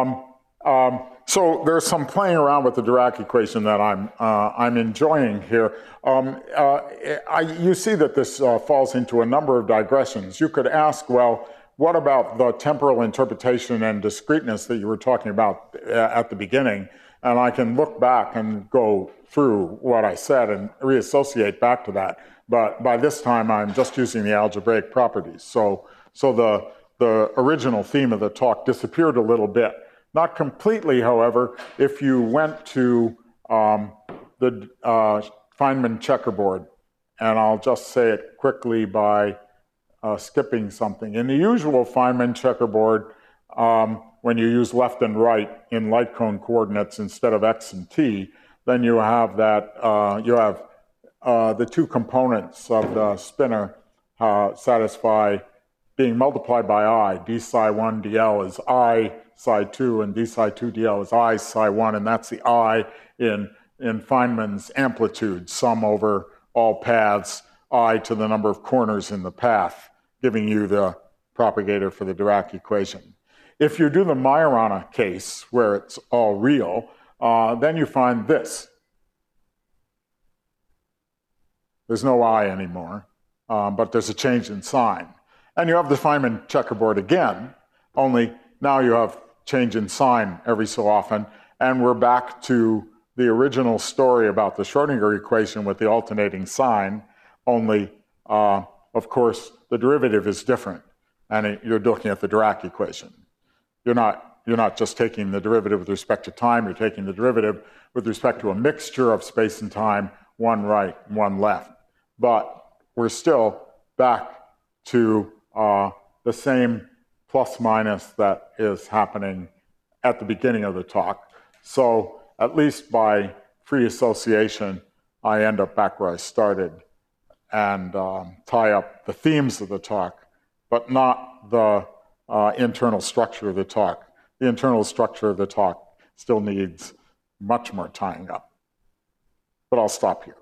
Speaker 1: So there's some playing around with the Dirac equation that I'm enjoying here. You see that this falls into a number of digressions. You could ask, well, what about the temporal interpretation and discreteness that you were talking about at the beginning? And I can look back and go through what I said and reassociate back to that. But by this time, I'm just using the algebraic properties. So the original theme of the talk disappeared a little bit. Not completely, however, if you went to the Feynman checkerboard, and I'll just say it quickly by skipping something. In the usual Feynman checkerboard, when you use left and right in light cone coordinates instead of x and t, then you have that the two components of the spinor satisfy being multiplied by I. d psi 1 dl is I psi 2, and d psi 2 dl is I psi 1, and that's the I in Feynman's amplitude, sum over all paths, I to the number of corners in the path, giving you the propagator for the Dirac equation. If you do the Majorana case, where it's all real, then you find this. There's no I anymore, but there's a change in sign. And you have the Feynman checkerboard again, only now you have change in sign every so often, and we're back to the original story about the Schrodinger equation with the alternating sign, only, of course, the derivative is different, and you're looking at the Dirac equation. You're not just taking the derivative with respect to time, you're taking the derivative with respect to a mixture of space and time, one right, one left. But we're still back to the same plus minus that is happening at the beginning of the talk. So at least by free association, I end up back where I started and tie up the themes of the talk, but not the internal structure of the talk. The internal structure of the talk still needs much more tying up. But I'll stop here.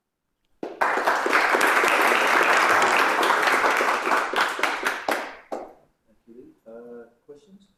Speaker 2: Questions?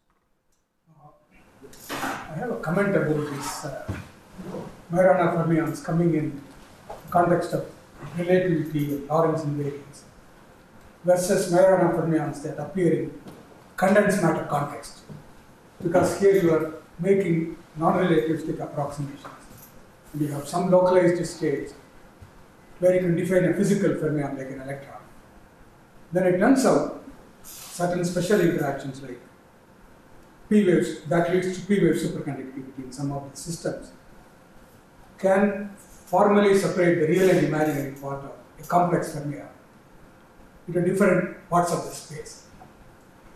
Speaker 6: I have a comment about this Majorana fermions coming in the context of relativity and Lorentz invariance versus Majorana fermions that appear in condensed matter context. Because here you are making non-relativistic approximations. And you have some localized states where you can define a physical fermion like an electron. Then it turns out certain special interactions like P waves, that leads to P wave superconductivity in some of the systems, can formally separate the real and imaginary part of a complex fermion into different parts of the space.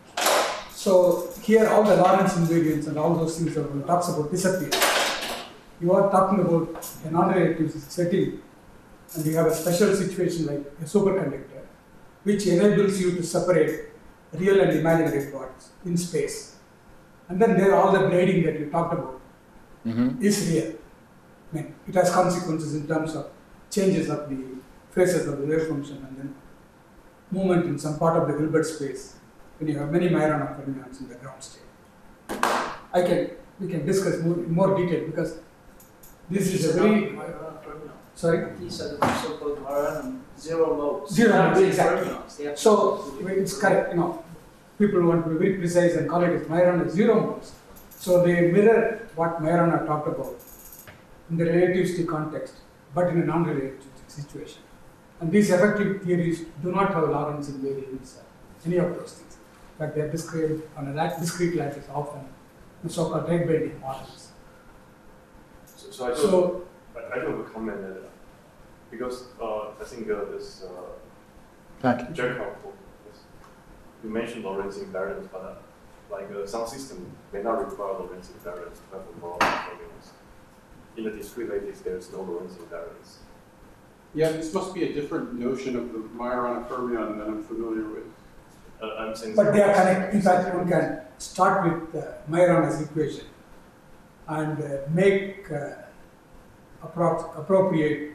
Speaker 6: So here all the Lorentz invariants and all those things that one talks about disappear. you are talking about a non-relative setting, and you have a special situation like a superconductor, which enables you to separate real and imaginary parts in space. And then there all the blading that you talked about is real. I mean, it has consequences in terms of changes of the phases of the wave function and then movement in some part of the Hilbert space when you have many Majorana fermions in the ground state. We can discuss in more detail because this is a very sorry.
Speaker 7: These are the so-called Majorana zero modes.
Speaker 6: Zero modes, exactly. So it's correct. People want to be very precise and call it as Majorana zero modes. So they mirror what Majorana talked about in the relativistic context, but in a non-relativistic situation. And these effective theories do not have Lorentz invariants, any of those things. In fact, they are described on a discrete lattice often in so-called rate-bending models.
Speaker 2: So I do have a comment that because I think this
Speaker 1: Thank you.
Speaker 2: Jacob, you mentioned Lorentz invariance, but some system may not require Lorentz invariance to have a more fermions. In the discrete lattice, there is no Lorentz invariance.
Speaker 5: Yeah, this must be a different notion of the Majorana fermion than I'm familiar with.
Speaker 2: I'm saying
Speaker 6: but they are connected. In fact, one can start with Majorana's equation and make appropriate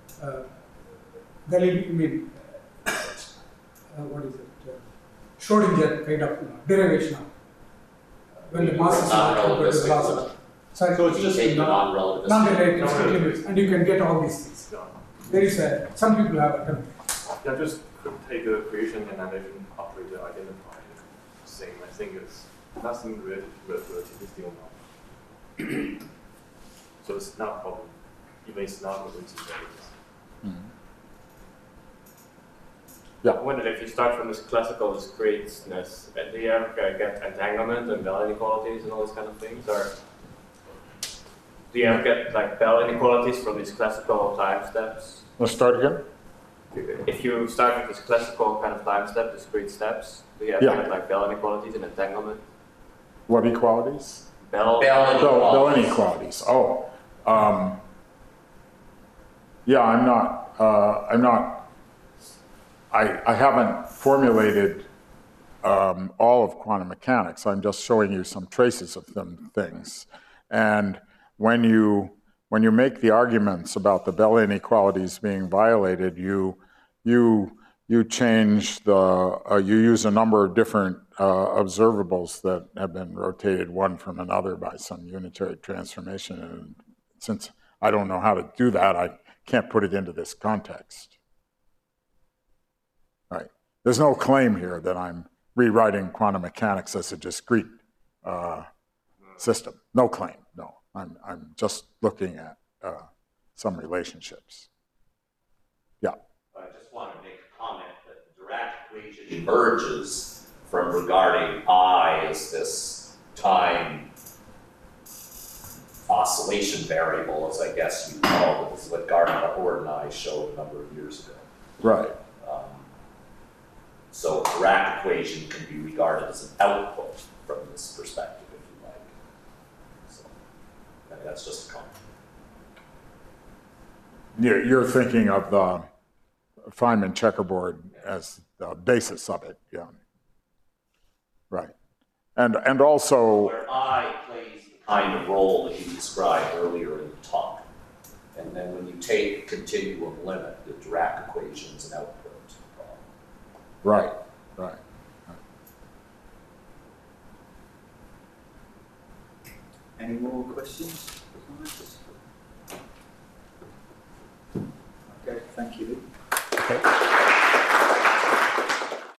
Speaker 6: what is it? Schrodinger kind of derivation of when the mass is not equal to the velocity. Sorry.
Speaker 5: So it's just a
Speaker 6: non-relative, and you can get all these things. There is some people have attempted.
Speaker 2: Yeah, just take a creation and annihilation operator identified. Saying I think it's nothing related to relativity or not. So it's not a problem. Even it's not Lorentz invariance.
Speaker 1: Yeah.
Speaker 8: I wonder if you start from this classical discreteness, do you ever get entanglement and Bell inequalities and all these kind of things, or do you ever get like Bell inequalities from these classical time steps?
Speaker 1: Let's start again.
Speaker 8: If you start with this classical kind of time step, discrete steps, do you ever get like Bell inequalities and entanglement?
Speaker 1: What equalities?
Speaker 8: Bell
Speaker 1: inequalities. Oh, yeah. I'm not. I haven't formulated all of quantum mechanics. I'm just showing you some traces of things. And when you make the arguments about the Bell inequalities being violated, you change you use a number of different observables that have been rotated one from another by some unitary transformation. And since I don't know how to do that, I can't put it into this context. Right. There's no claim here that I'm rewriting quantum mechanics as a discrete system. No claim. No. I'm just looking at some relationships. Yeah.
Speaker 4: I just want to make a comment that the Dirac equation emerges from regarding I as this time oscillation variable, as I guess you call it, is what Gardner Horde and I showed a number of years ago.
Speaker 1: Right.
Speaker 4: So the Dirac equation can be regarded as an output from this perspective, if you like. So that's just a comment.
Speaker 1: You're thinking of the Feynman checkerboard as the basis of it, yeah. Right. And also...
Speaker 4: Where I plays the kind of role that you described earlier in the talk. And then when you take a continuum limit, the Dirac equation is an output.
Speaker 1: Right.
Speaker 7: Any more questions? Okay, thank you.
Speaker 1: Okay.